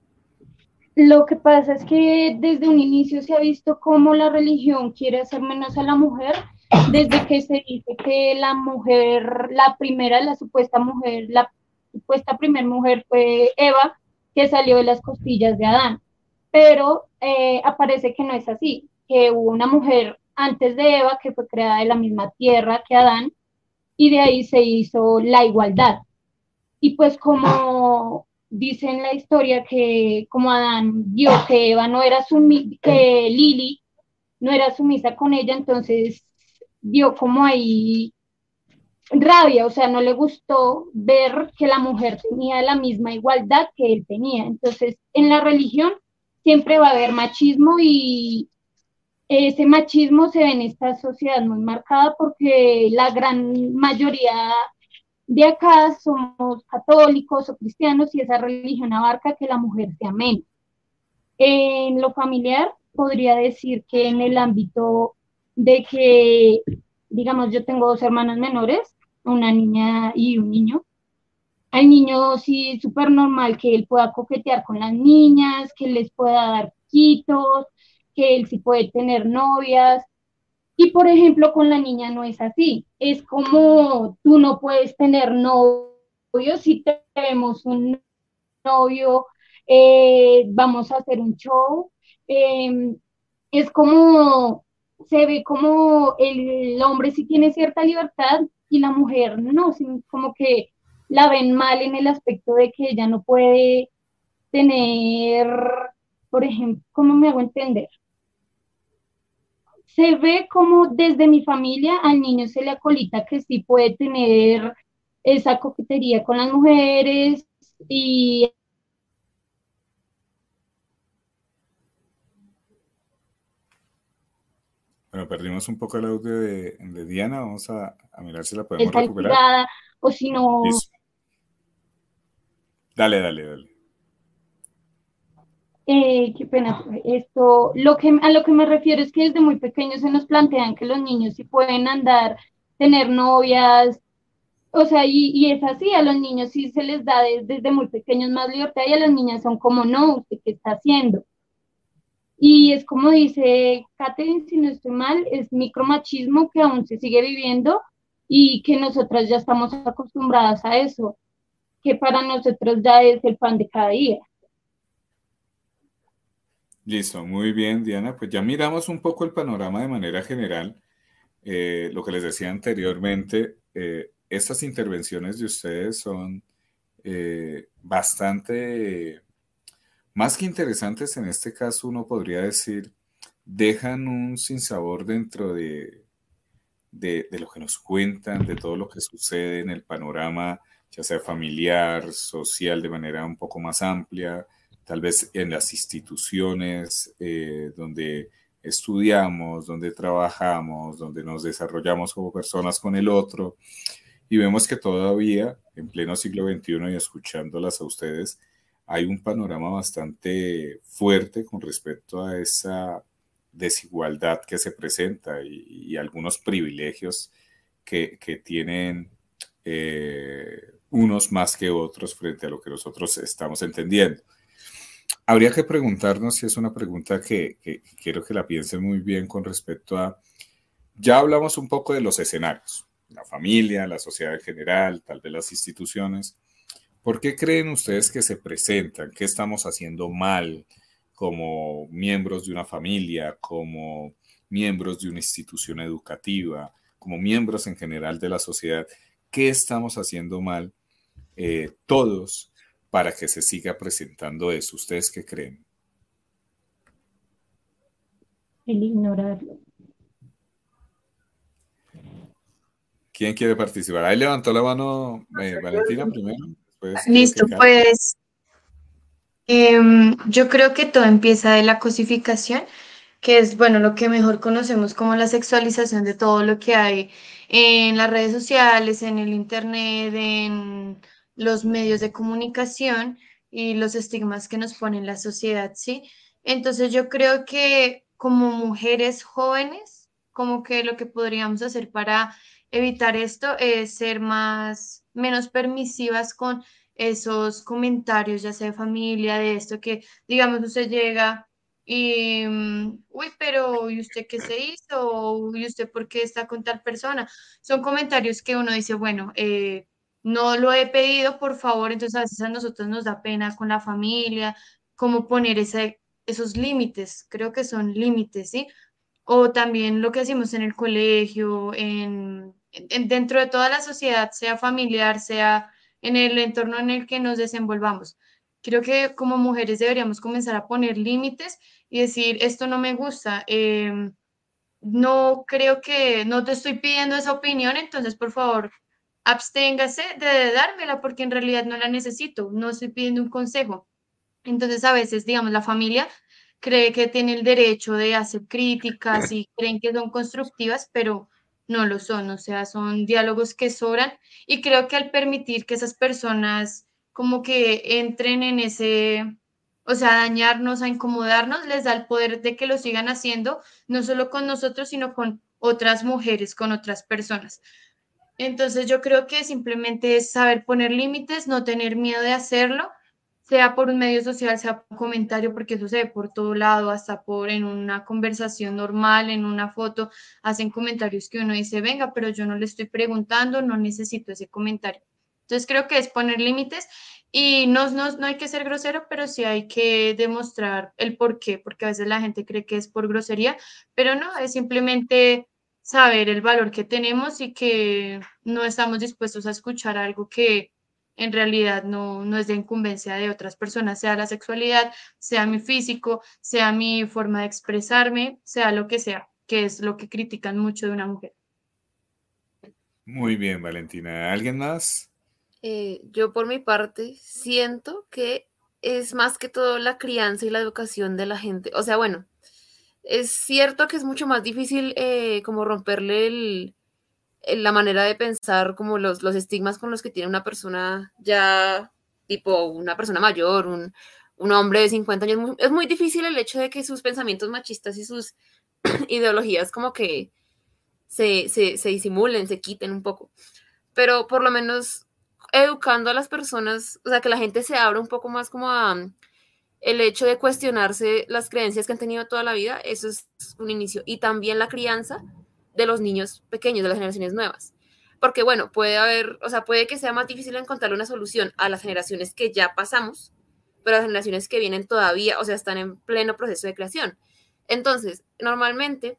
Lo que pasa es que desde un inicio se ha visto cómo la religión quiere hacer menos a la mujer, desde que se dice que la mujer, la primera, la supuesta mujer, la supuesta primera mujer fue Eva, que salió de las costillas de Adán. Pero eh, aparece que no es así, que hubo una mujer antes de Eva que fue creada de la misma tierra que Adán, y de ahí se hizo la igualdad. Y pues como dice en la historia que como Adán vio que Eva no era sumisa, que Lili no era sumisa con ella, entonces vio como ahí rabia, o sea, no le gustó ver que la mujer tenía la misma igualdad que él tenía. Entonces, en la religión siempre va a haber machismo y ese machismo se ve en esta sociedad muy marcada porque la gran mayoría de acá somos católicos o cristianos y esa religión abarca que la mujer sea menos. En lo familiar, podría decir que en el ámbito de que, digamos, yo tengo dos hermanas menores, una niña y un niño. Al niño sí es súper normal que él pueda coquetear con las niñas, que les pueda dar quitos, que él sí puede tener novias. Y por ejemplo, con la niña no es así. Es como tú no puedes tener novio si tenemos un novio, eh, vamos a hacer un show. Eh, es como, se ve como el hombre sí tiene cierta libertad y la mujer no, sino como que la ven mal en el aspecto de que ella no puede tener, por ejemplo, ¿cómo me hago entender? Se ve como desde mi familia al niño se le acolita que sí puede tener esa coquetería con las mujeres y Bueno, perdimos un poco el audio de, de Diana, vamos a, a mirar si la podemos está recuperar. alquilada, o si no... Listo. Dale, dale, dale. Eh, qué pena, esto, lo que, a lo que me refiero es que desde muy pequeños se nos plantean que los niños sí pueden andar, tener novias, o sea, y, y es así, a los niños sí se les da desde, desde muy pequeños más libertad y a las niñas son como, no, ¿usted qué está haciendo? Y es como dice Katherine, si no estoy mal, es micromachismo que aún se sigue viviendo y que nosotras ya estamos acostumbradas a eso, que para nosotros ya es el pan de cada día. Listo, muy bien, Diana. Pues ya miramos un poco el panorama de manera general. Eh, lo que les decía anteriormente, eh, estas intervenciones de ustedes son eh, bastante, más que interesantes en este caso, uno podría decir, dejan un sinsabor dentro de, de, de lo que nos cuentan, de todo lo que sucede en el panorama, ya sea familiar, social, de manera un poco más amplia, tal vez en las instituciones eh, donde estudiamos, donde trabajamos, donde nos desarrollamos como personas con el otro, y vemos que todavía, en pleno siglo veintiuno y escuchándolas a ustedes, hay un panorama bastante fuerte con respecto a esa desigualdad que se presenta y, y algunos privilegios que, que tienen eh, unos más que otros frente a lo que nosotros estamos entendiendo. Habría que preguntarnos si es una pregunta que, que, que quiero que la piensen muy bien con respecto a, ya hablamos un poco de los escenarios, la familia, la sociedad en general, tal vez las instituciones. ¿Por qué creen ustedes que se presentan? ¿Qué estamos haciendo mal como miembros de una familia, como miembros de una institución educativa, como miembros en general de la sociedad? ¿Qué estamos haciendo mal eh, todos para que se siga presentando eso? ¿Ustedes qué creen? El ignorarlo. ¿Quién quiere participar? Ahí levantó la mano eh, Valentina primero. Después Listo, creo que pues em, yo creo que todo empieza de la cosificación, que es, bueno, lo que mejor conocemos como la sexualización de todo lo que hay en las redes sociales, en el internet, en los medios de comunicación y los estigmas que nos pone la sociedad, ¿sí? Entonces yo creo que como mujeres jóvenes, como que lo que podríamos hacer para evitar esto es ser más, menos permisivas con esos comentarios, ya sea de familia, de esto que, digamos, usted llega y, mm, uy, pero ¿y usted qué se hizo? ¿Y usted por qué está con tal persona? Son comentarios que uno dice, bueno, eh, no lo he pedido, por favor, entonces a veces a nosotros nos da pena con la familia, cómo poner ese, esos límites, creo que son límites, ¿sí? O también lo que hacemos en el colegio, en, en- dentro de toda la sociedad, sea familiar, sea en el entorno en el que nos desenvolvamos. Creo que como mujeres deberíamos comenzar a poner límites y decir, esto no me gusta, em, no creo que, no te estoy pidiendo esa opinión, entonces por favor, absténgase de dármela porque en realidad no la necesito, no estoy pidiendo un consejo. Entonces, a veces, digamos, la familia cree que tiene el derecho de hacer críticas y creen que son constructivas, pero no lo son, o sea, son diálogos que sobran y creo que al permitir que esas personas como que entren en ese, o sea, a dañarnos, a incomodarnos, les da el poder de que lo sigan haciendo, no solo con nosotros, sino con otras mujeres, con otras personas. Entonces yo creo que simplemente es saber poner límites, no tener miedo de hacerlo, sea por un medio social, sea por un comentario, porque eso se ve por todo lado, hasta por en una conversación normal, en una foto, hacen comentarios que uno dice, venga, pero yo no le estoy preguntando, no necesito ese comentario. Entonces creo que es poner límites y no, no, no hay que ser grosero, pero sí hay que demostrar el por qué, porque a veces la gente cree que es por grosería, pero no, es simplemente saber el valor que tenemos y que no estamos dispuestos a escuchar algo que en realidad no, no es de incumbencia de otras personas, sea la sexualidad, sea mi físico, sea mi forma de expresarme, sea lo que sea, que es lo que critican mucho de una mujer. muy bien, Valentina. ¿Alguien más? Eh, yo por mi parte siento que es más que todo la crianza y la educación de la gente. O sea, bueno, es cierto que es mucho más difícil eh, como romperle el, el- la manera de pensar, como los, los estigmas con los que tiene una persona ya, tipo una persona mayor, un, un hombre de cincuenta años. Muy- es muy difícil el hecho de que sus pensamientos machistas y sus ideologías como que se, se, se disimulen, se quiten un poco. Pero por lo menos educando a las personas, o sea, que la gente se abra un poco más como a um, el hecho de cuestionarse las creencias que han tenido toda la vida, eso es un inicio. Y también la crianza de los niños pequeños, de las generaciones nuevas. Porque bueno, puede haber, o sea, puede que sea más difícil encontrar una solución a las generaciones que ya pasamos, pero las generaciones que vienen todavía, o sea, están en pleno proceso de creación. Entonces, normalmente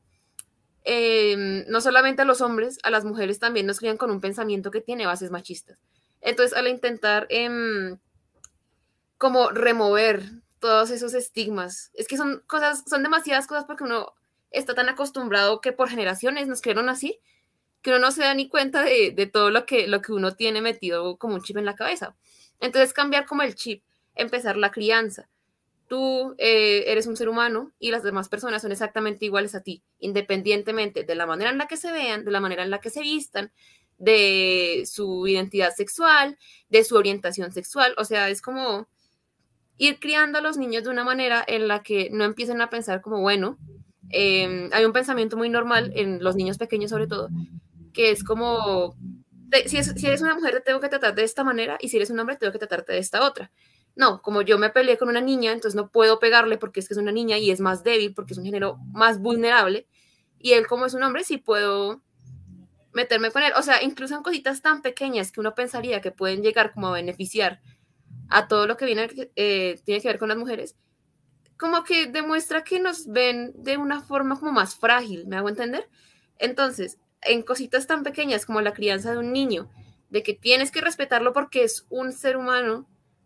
eh, no solamente a los hombres, a las mujeres también nos crían con un pensamiento que tiene bases machistas. Entonces, al intentar eh, como remover todos esos estigmas, es que son cosas, son demasiadas cosas porque uno está tan acostumbrado que por generaciones nos crearon así, que uno no se da ni cuenta de, de todo lo que, lo que uno tiene metido como un chip en la cabeza. Entonces, cambiar como el chip, empezar la crianza, tú eh, eres un ser humano y las demás personas son exactamente iguales a ti, independientemente de la manera en la que se vean, de la manera en la que se vistan, de su identidad sexual, de su orientación sexual. O sea, es como ir criando a los niños de una manera en la que no empiecen a pensar como, bueno, eh, hay un pensamiento muy normal en los niños pequeños sobre todo, que es como, te, si, es, si, eres una mujer te tengo que tratar de esta manera y si eres un hombre te tengo que tratarte de esta otra. No, como yo me peleé con una niña, entonces no puedo pegarle porque es que es una niña y es más débil porque es un género más vulnerable. Y él como es un hombre sí puedo meterme con él. O sea, incluso en cositas tan pequeñas que uno pensaría que pueden llegar como a beneficiar a todo lo que viene, eh, tiene que ver con las mujeres, como que demuestra que nos ven de una forma como más frágil, ¿me hago entender? Entonces, en cositas tan pequeñas como la crianza de un niño, de que tienes que respetarlo porque es un ser humano,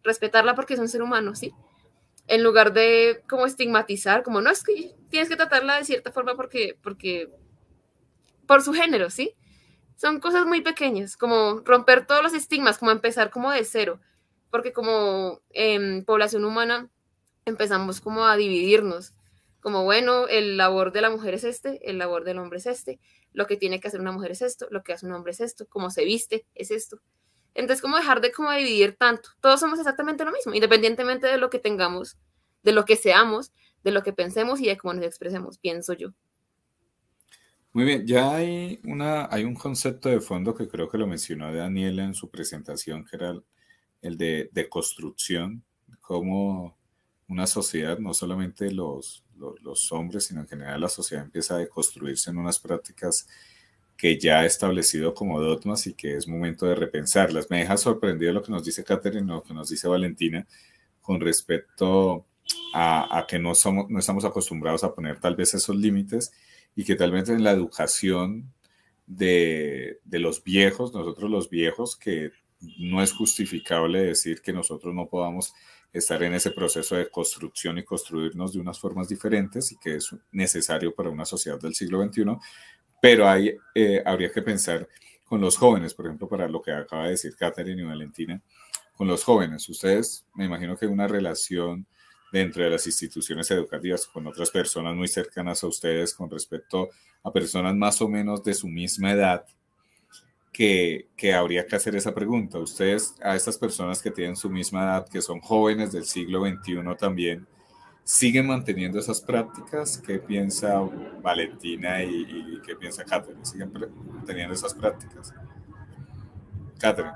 respetarla porque es un ser humano, ¿sí? En lugar de como estigmatizar, como no, es que tienes que tratarla de cierta forma porque, porque por su género, ¿sí? Son cosas muy pequeñas, como romper todos los estigmas, como empezar como de cero, porque como eh, población humana empezamos como a dividirnos, como bueno, el labor de la mujer es este, el labor del hombre es este, lo que tiene que hacer una mujer es esto, lo que hace un hombre es esto, cómo se viste es esto. Entonces, como dejar de como dividir tanto, todos somos exactamente lo mismo, independientemente de lo que tengamos, de lo que seamos, de lo que pensemos y de cómo nos expresemos, pienso yo. Muy bien, ya hay, una, hay un concepto de fondo que creo que lo mencionó Daniela en su presentación, que era el, el de, de construcción, cómo una sociedad, no solamente los, los, los hombres, sino en general la sociedad empieza a deconstruirse en unas prácticas que ya ha establecido como dogmas y que es momento de repensarlas. Me deja sorprendido lo que nos dice Catherine, lo que nos dice Valentina, con respecto a, a que no, somos, no estamos acostumbrados a poner tal vez esos límites y que tal vez en la educación de, de los viejos, nosotros los viejos, que no es justificable decir que nosotros no podamos estar en ese proceso de construcción y construirnos de unas formas diferentes y que es necesario para una sociedad del siglo veintiuno, pero hay, eh, habría que pensar con los jóvenes, por ejemplo, para lo que acaba de decir Catherine y Valentina, con los jóvenes. Ustedes, me imagino que una relación dentro de las instituciones educativas con otras personas muy cercanas a ustedes con respecto a personas más o menos de su misma edad, que, que habría que hacer esa pregunta. Ustedes, a estas personas que tienen su misma edad, que son jóvenes del siglo veintiuno también, ¿siguen manteniendo esas prácticas? ¿Qué piensa Valentina y, y qué piensa Catherine? ¿Siguen manteniendo esas prácticas? Catherine.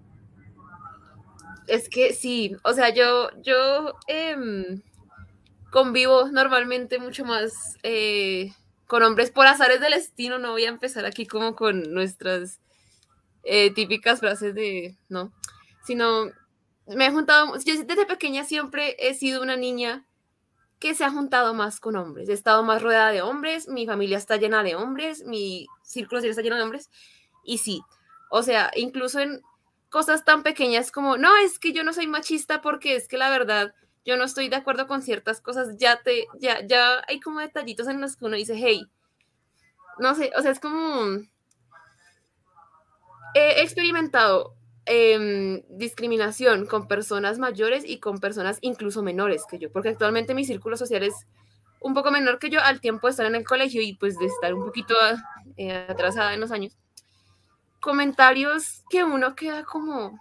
Es que sí, o sea, yo, yo eh, convivo normalmente mucho más eh, con hombres por azares del destino. No voy a empezar aquí como con nuestras eh, típicas frases de, no, sino me he juntado, yo desde pequeña siempre he sido una niña que se ha juntado más con hombres, he estado más rodeada de hombres, mi familia está llena de hombres, mi círculo social está lleno de hombres, y sí, o sea, incluso en cosas tan pequeñas como, no, es que yo no soy machista porque es que la verdad, yo no estoy de acuerdo con ciertas cosas, ya te, ya, ya hay como detallitos en los que uno dice, hey, no sé, o sea, es como, he experimentado eh, discriminación con personas mayores y con personas incluso menores que yo, porque actualmente mi círculo social es un poco menor que yo al tiempo de estar en el colegio y pues de estar un poquito eh, atrasada en los años. Comentarios que uno queda como...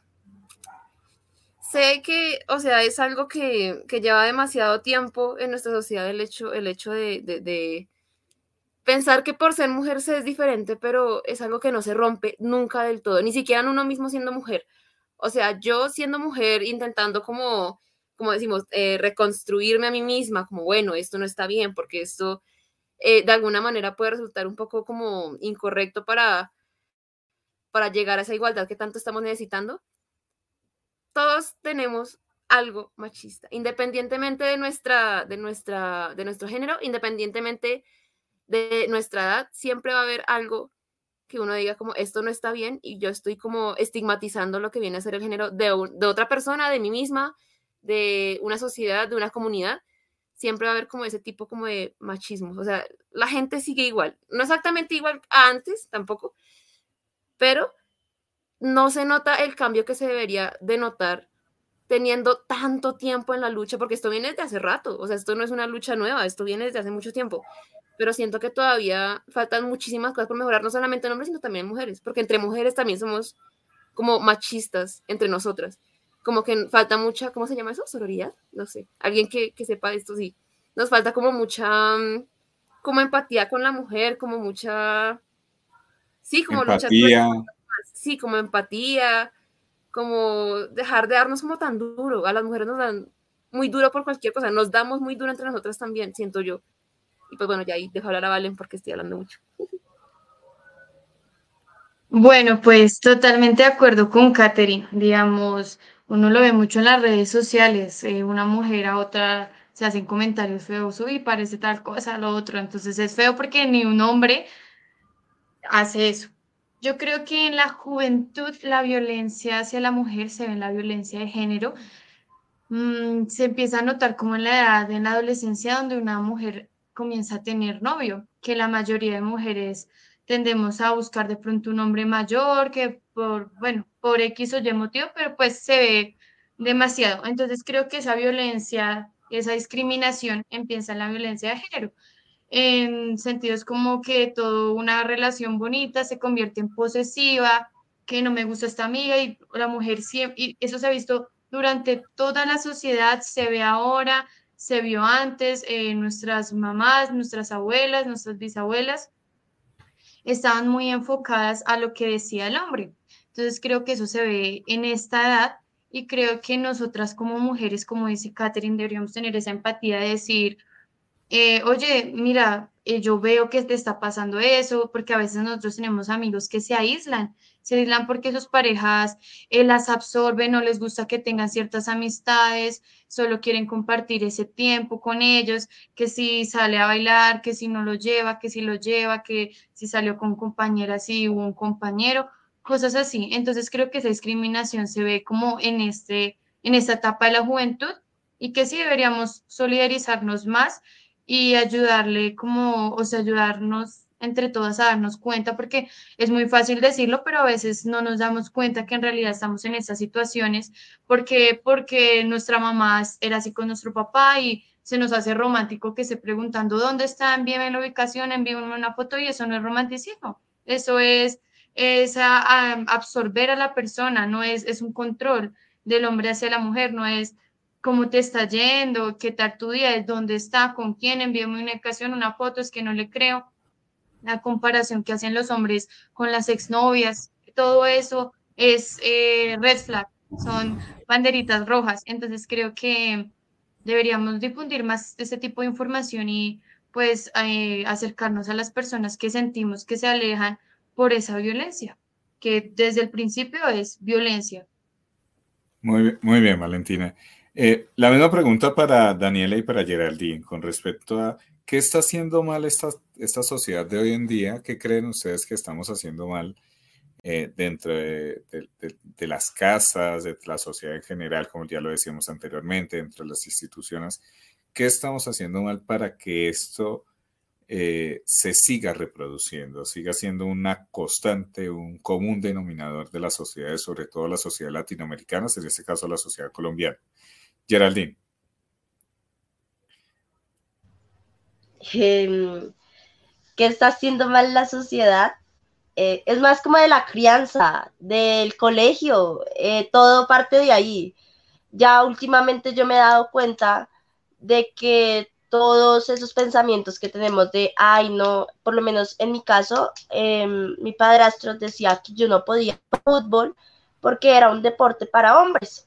Sé que, o sea, es algo que, que lleva demasiado tiempo en nuestra sociedad el hecho, el hecho de, de, de pensar que por ser mujer se es diferente, pero es algo que no se rompe nunca del todo, ni siquiera en uno mismo siendo mujer. O sea, yo siendo mujer intentando como, como decimos, eh, reconstruirme a mí misma, como, bueno, esto no está bien, porque esto eh, de alguna manera puede resultar un poco como incorrecto para, para llegar a esa igualdad que tanto estamos necesitando. Todos tenemos algo machista, independientemente de, nuestra, de, nuestra, de nuestro género, independientemente de nuestra edad, siempre va a haber algo que uno diga como esto no está bien y yo estoy como estigmatizando lo que viene a ser el género de, un, de otra persona, de mí misma, de una sociedad, de una comunidad. Siempre va a haber como ese tipo como de machismo. O sea, la gente sigue igual, no exactamente igual a antes tampoco, pero no se nota el cambio que se debería de notar teniendo tanto tiempo en la lucha, porque esto viene desde hace rato, o sea, esto no es una lucha nueva, esto viene desde hace mucho tiempo, pero siento que todavía faltan muchísimas cosas por mejorar, no solamente en hombres, sino también en mujeres, porque entre mujeres también somos como machistas entre nosotras, como que falta mucha, ¿cómo se llama eso? ¿Sororidad? No sé, alguien que, que sepa esto, sí, nos falta como mucha, como empatía con la mujer, como mucha, sí, como empatía. luchar, sí, como empatía, como dejar de darnos como tan duro. A las mujeres nos dan muy duro por cualquier cosa, nos damos muy duro entre nosotras también, siento yo. Y pues bueno, ya ahí dejo hablar a Valen porque estoy hablando mucho. Bueno, pues totalmente de acuerdo con Catherine. Digamos, uno lo ve mucho en las redes sociales, eh, una mujer a otra se hacen comentarios feos, uy, parece tal cosa, lo otro. Entonces es feo porque ni un hombre hace eso. Yo creo que en la juventud la violencia hacia la mujer se ve en la violencia de género, mm, se empieza a notar como en la edad, en la adolescencia, donde una mujer comienza a tener novio, que la mayoría de mujeres tendemos a buscar de pronto un hombre mayor, que por, bueno, por X o Y motivo, pero pues se ve demasiado. Entonces creo que esa violencia, esa discriminación empieza en la violencia de género, en sentidos como que toda una relación bonita se convierte en posesiva, que no me gusta esta amiga y la mujer siempre, y eso se ha visto durante toda la sociedad, se ve ahora, se vio antes, eh, nuestras mamás, nuestras abuelas, nuestras bisabuelas estaban muy enfocadas a lo que decía el hombre. Entonces creo que eso se ve en esta edad y creo que nosotras como mujeres, como dice Catherine, deberíamos tener esa empatía de decir, eh, oye, mira, eh, yo veo que te está pasando eso, porque a veces nosotros tenemos amigos que se aíslan, se aíslan porque sus parejas eh, las absorben, no les gusta que tengan ciertas amistades, solo quieren compartir ese tiempo con ellos, que si sale a bailar, que si no lo lleva, que si lo lleva, que si salió con compañeras, si hubo un compañero, cosas así. Entonces creo que esa discriminación se ve como en este, en esta etapa de la juventud y que sí deberíamos solidarizarnos más y ayudarle como, o sea, ayudarnos entre todas a darnos cuenta, porque es muy fácil decirlo, pero a veces no nos damos cuenta que en realidad estamos en estas situaciones, porque, porque nuestra mamá era así con nuestro papá y se nos hace romántico que esté preguntando dónde está, envíame la ubicación, envíame una foto y eso no es romanticismo, eso es, es a, a absorber a la persona, no es, es un control del hombre hacia la mujer, no es cómo te está yendo, qué tal tu día, dónde está, con quién, envíame una ubicación, una foto, es que no le creo. La comparación que hacen los hombres con las exnovias, todo eso es eh, red flag, son banderitas rojas. Entonces creo que deberíamos difundir más este tipo de información y pues eh, acercarnos a las personas que sentimos que se alejan por esa violencia, que desde el principio es violencia. Muy, bien- muy bien, Valentina. Eh, la misma pregunta para Daniela y para Geraldine con respecto a qué está haciendo mal esta, esta sociedad de hoy en día. ¿Qué creen ustedes que estamos haciendo mal eh, dentro de, de- de- de las casas, de la sociedad en general, como ya lo decíamos anteriormente, dentro de las instituciones? ¿Qué estamos haciendo mal para que esto eh, se siga reproduciendo, siga siendo una constante, un común denominador de las sociedades, sobre todo las sociedades latinoamericanas, en este caso la sociedad colombiana? Geraldine. Em, ¿Qué está haciendo mal la sociedad? Eh, es más como de la crianza, del colegio, eh, todo parte de ahí. Ya últimamente yo me he dado cuenta de que todos esos pensamientos que tenemos de, ay, no, por lo menos en mi caso, eh, mi padrastro decía que yo no podía jugar fútbol porque era un deporte para hombres,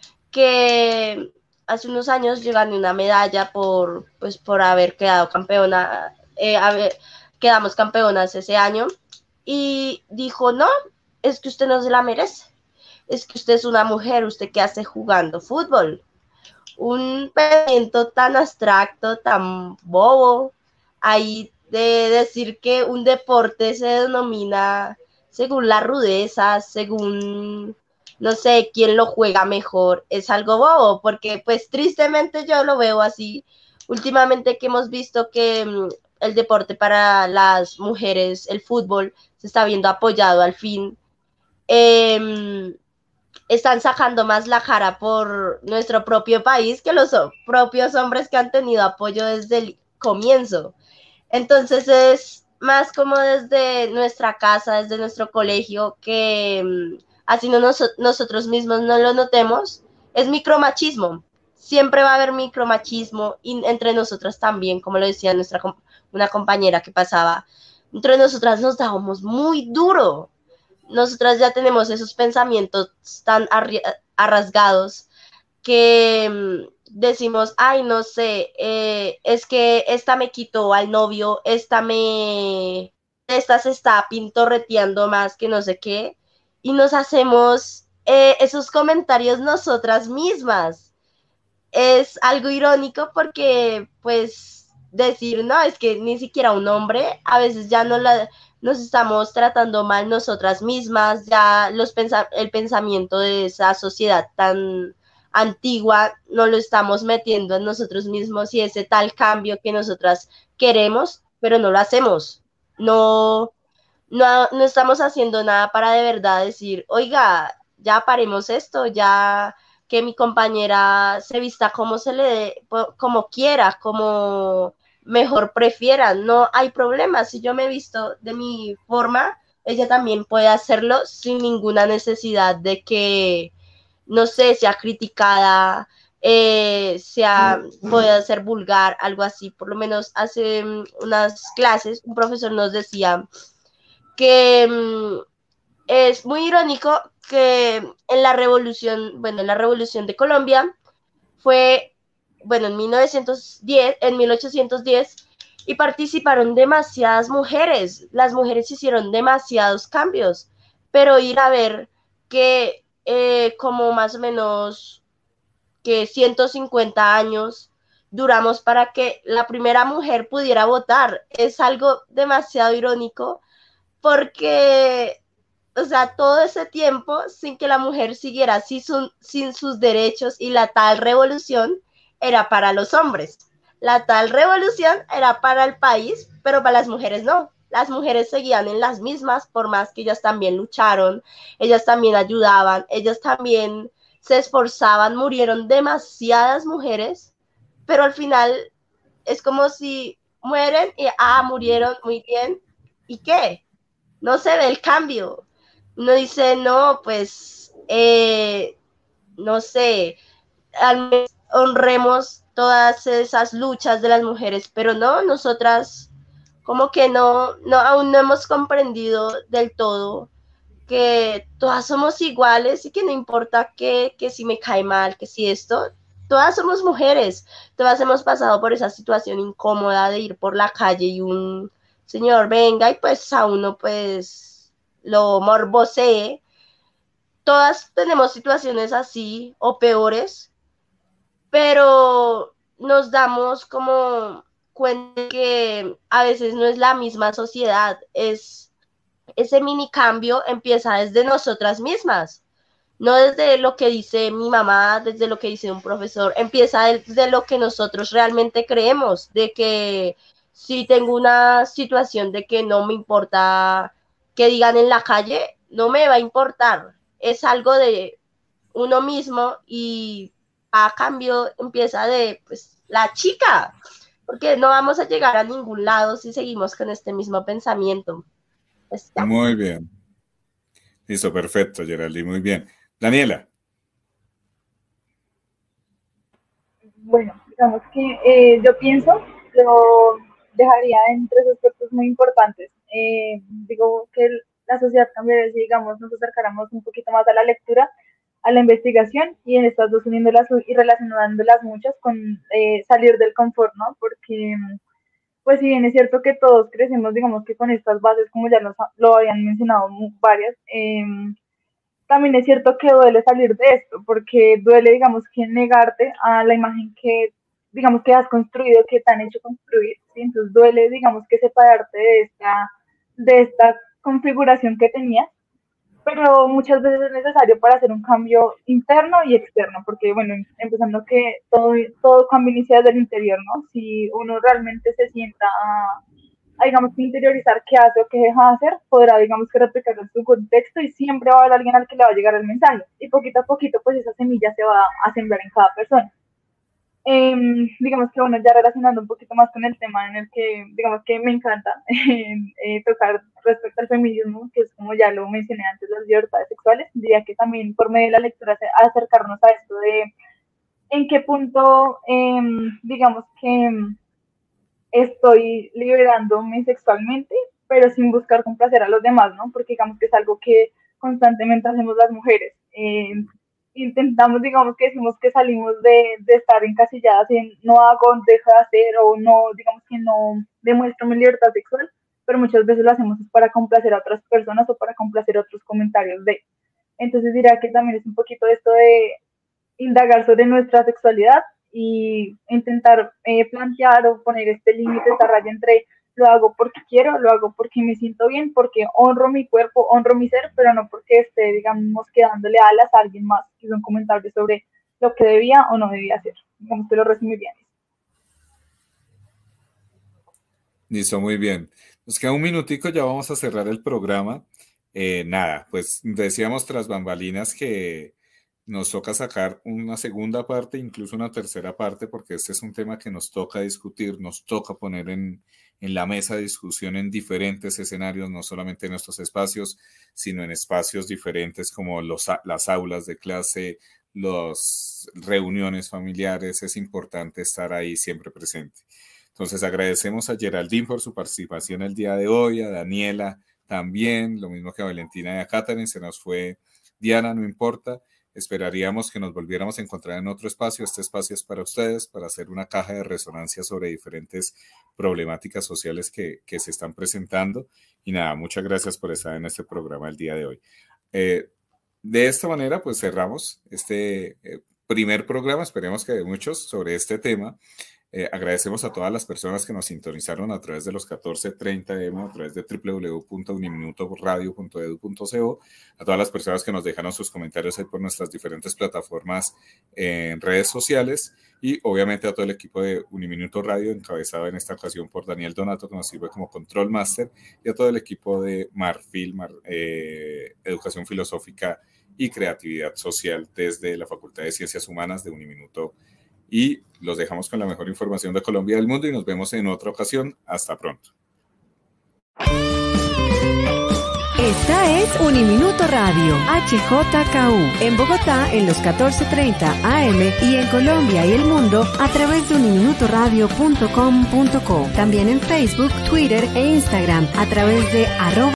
que hace unos años yo gané una medalla por, pues, por haber quedado campeona, eh, haber, quedamos campeonas ese año, y dijo, no, es que usted no se la merece, es que usted es una mujer, usted qué hace jugando fútbol. Un pensamiento tan abstracto, tan bobo, ahí de decir que un deporte se denomina según la rudeza, según, no sé, quién lo juega mejor, es algo bobo, porque pues tristemente yo lo veo así, últimamente que hemos visto que um, el deporte para las mujeres, el fútbol, se está viendo apoyado al fin. Eh, Están sacando más la cara por nuestro propio país que los propios hombres que han tenido apoyo desde el comienzo. Entonces es más como desde nuestra casa, desde nuestro colegio, que así no nos, nosotros mismos no lo notemos, es micromachismo. Siempre va a haber micromachismo y entre nosotras también, como lo decía nuestra una compañera que pasaba, entre nosotras nos dábamos muy duro. Nosotras ya tenemos esos pensamientos tan arrasgados que um, decimos, ay, no sé, eh, es que esta me quitó al novio, esta me, esta se está pintorreteando más que no sé qué, y nos hacemos eh, esos comentarios nosotras mismas. Es algo irónico porque, pues, decir, no, es que ni siquiera un hombre, a veces ya no la, nos estamos tratando mal nosotras mismas, ya los pensa el pensamiento de esa sociedad tan antigua no lo estamos metiendo en nosotros mismos y ese tal cambio que nosotras queremos, pero no lo hacemos. No, no, no estamos haciendo nada para de verdad decir, oiga, ya paremos esto, ya que mi compañera se vista como se le dé, como quiera, como mejor prefiera, no hay problema. Si yo me he visto de mi forma, ella también puede hacerlo sin ninguna necesidad de que, no sé, sea criticada, eh, sea, pueda ser vulgar, algo así. Por lo menos hace um, unas clases, un profesor nos decía que um, es muy irónico que en la revolución, bueno, en la revolución de Colombia fue, bueno, en mil novecientos diez, en mil ochocientos diez, y participaron demasiadas mujeres, las mujeres hicieron demasiados cambios, pero ir a ver que eh, como más o menos que ciento cincuenta años duramos para que la primera mujer pudiera votar, es algo demasiado irónico, porque, o sea, todo ese tiempo sin que la mujer siguiera sin, su, sin sus derechos, y la tal revolución era para los hombres. La tal revolución era para el país, pero para las mujeres no. Las mujeres seguían en las mismas, por más que ellas también lucharon, ellas también ayudaban, ellas también se esforzaban, murieron demasiadas mujeres, pero al final es como si mueren y, ah, murieron, muy bien, ¿y qué? No se ve el cambio. Uno dice, no, pues, eh, no sé, al menos honremos todas esas luchas de las mujeres, pero no, nosotras como que no, no, aún no hemos comprendido del todo que todas somos iguales y que no importa que, que si me cae mal, que si esto, todas somos mujeres, todas hemos pasado por esa situación incómoda de ir por la calle y un señor venga y pues a uno pues lo morbosee. Todas tenemos situaciones así o peores, pero nos damos como cuenta que a veces no es la misma sociedad, es ese mini cambio empieza desde nosotras mismas, no desde lo que dice mi mamá, desde lo que dice un profesor, empieza desde lo que nosotros realmente creemos, de que si tengo una situación de que no me importa que digan en la calle, no me va a importar, es algo de uno mismo y a cambio empieza de pues la chica, porque no vamos a llegar a ningún lado si seguimos con este mismo pensamiento. Pues, muy bien. Listo, perfecto, Geraldine, muy bien. Daniela. Bueno, digamos que eh, yo pienso, lo dejaría en tres aspectos muy importantes. Eh, digo que la sociedad cambiaría si, digamos, nos acercáramos un poquito más a la lectura, a la investigación, y en estas dos uniéndolas y relacionándolas muchas con eh, salir del confort, ¿no? Porque, pues si bien es cierto que todos crecemos, digamos que con estas bases, como ya lo, lo habían mencionado varias, eh, también es cierto que duele salir de esto, porque duele, digamos, que negarte a la imagen que, digamos, que has construido, que te han hecho construir, ¿sí? Entonces duele, digamos, que separarte de esta, de esta configuración que tenías, pero muchas veces es necesario para hacer un cambio interno y externo, porque, bueno, empezando que todo, todo cambio inicia desde el interior, ¿no? Si uno realmente se sienta a, a, digamos, que interiorizar qué hace o qué deja de hacer, podrá, digamos, que replicarlo en su contexto y siempre va a haber alguien al que le va a llegar el mensaje. Y poquito a poquito, pues esa semilla se va a sembrar en cada persona. Eh, digamos que, bueno, ya relacionando un poquito más con el tema en el que, digamos que me encanta eh, eh, tocar respecto al feminismo, que es como ya lo mencioné antes, las libertades sexuales, diría que también por medio de la lectura acercarnos a esto de en qué punto, eh, digamos que estoy liberándome sexualmente, pero sin buscar complacer a los demás, ¿no? Porque digamos que es algo que constantemente hacemos las mujeres. Eh, intentamos, digamos que decimos que salimos de, de estar encasilladas en no hago, dejo de hacer, o no, digamos que no demuestro mi libertad sexual, pero muchas veces lo hacemos para complacer a otras personas o para complacer otros comentarios de. Entonces diría que también es un poquito esto de indagar sobre nuestra sexualidad y intentar eh, plantear o poner este límite, esta raya entre lo hago porque quiero, lo hago porque me siento bien, porque honro mi cuerpo, honro mi ser, pero no porque esté, digamos, que dándole alas a alguien más, que son comentarios sobre lo que debía o no debía hacer. Digamos que lo resumiría en eso. Listo, muy bien. Nos queda un minutico, ya vamos a cerrar el programa. Eh, nada, pues decíamos tras bambalinas que nos toca sacar una segunda parte, incluso una tercera parte, porque este es un tema que nos toca discutir, nos toca poner en, en la mesa de discusión en diferentes escenarios, no solamente en estos espacios, sino en espacios diferentes como los, las aulas de clase, las reuniones familiares. Es importante estar ahí siempre presente. Entonces agradecemos a Geraldine por su participación el día de hoy, a Daniela también, lo mismo que a Valentina y a Catherine. Se nos fue Diana, no importa. Esperaríamos que nos volviéramos a encontrar en otro espacio. Este espacio es para ustedes, para hacer una caja de resonancia sobre diferentes problemáticas sociales que, que se están presentando. Y nada, muchas gracias por estar en este programa el día de hoy. Eh, de esta manera, pues cerramos este eh, primer programa, esperemos que de muchos, sobre este tema. Eh, agradecemos a todas las personas que nos sintonizaron a través de los catorce treinta eme, a través de doble u doble u doble u punto uniminuto radio punto edu punto co, a todas las personas que nos dejaron sus comentarios ahí por nuestras diferentes plataformas eh, en redes sociales, y obviamente a todo el equipo de Uniminuto Radio, encabezado en esta ocasión por Daniel Donato, que nos sirve como Control Master, y a todo el equipo de Marfil, Mar, eh, Educación Filosófica y Creatividad Social desde la Facultad de Ciencias Humanas de Uniminuto. Y los dejamos con la mejor información de Colombia y del mundo y nos vemos en otra ocasión. Hasta pronto. Esta es Uniminuto Radio, H J K U, en Bogotá en los catorce treinta A M y en Colombia y el mundo a través de uniminuto radio punto com punto co. También en Facebook, Twitter e Instagram a través de arroba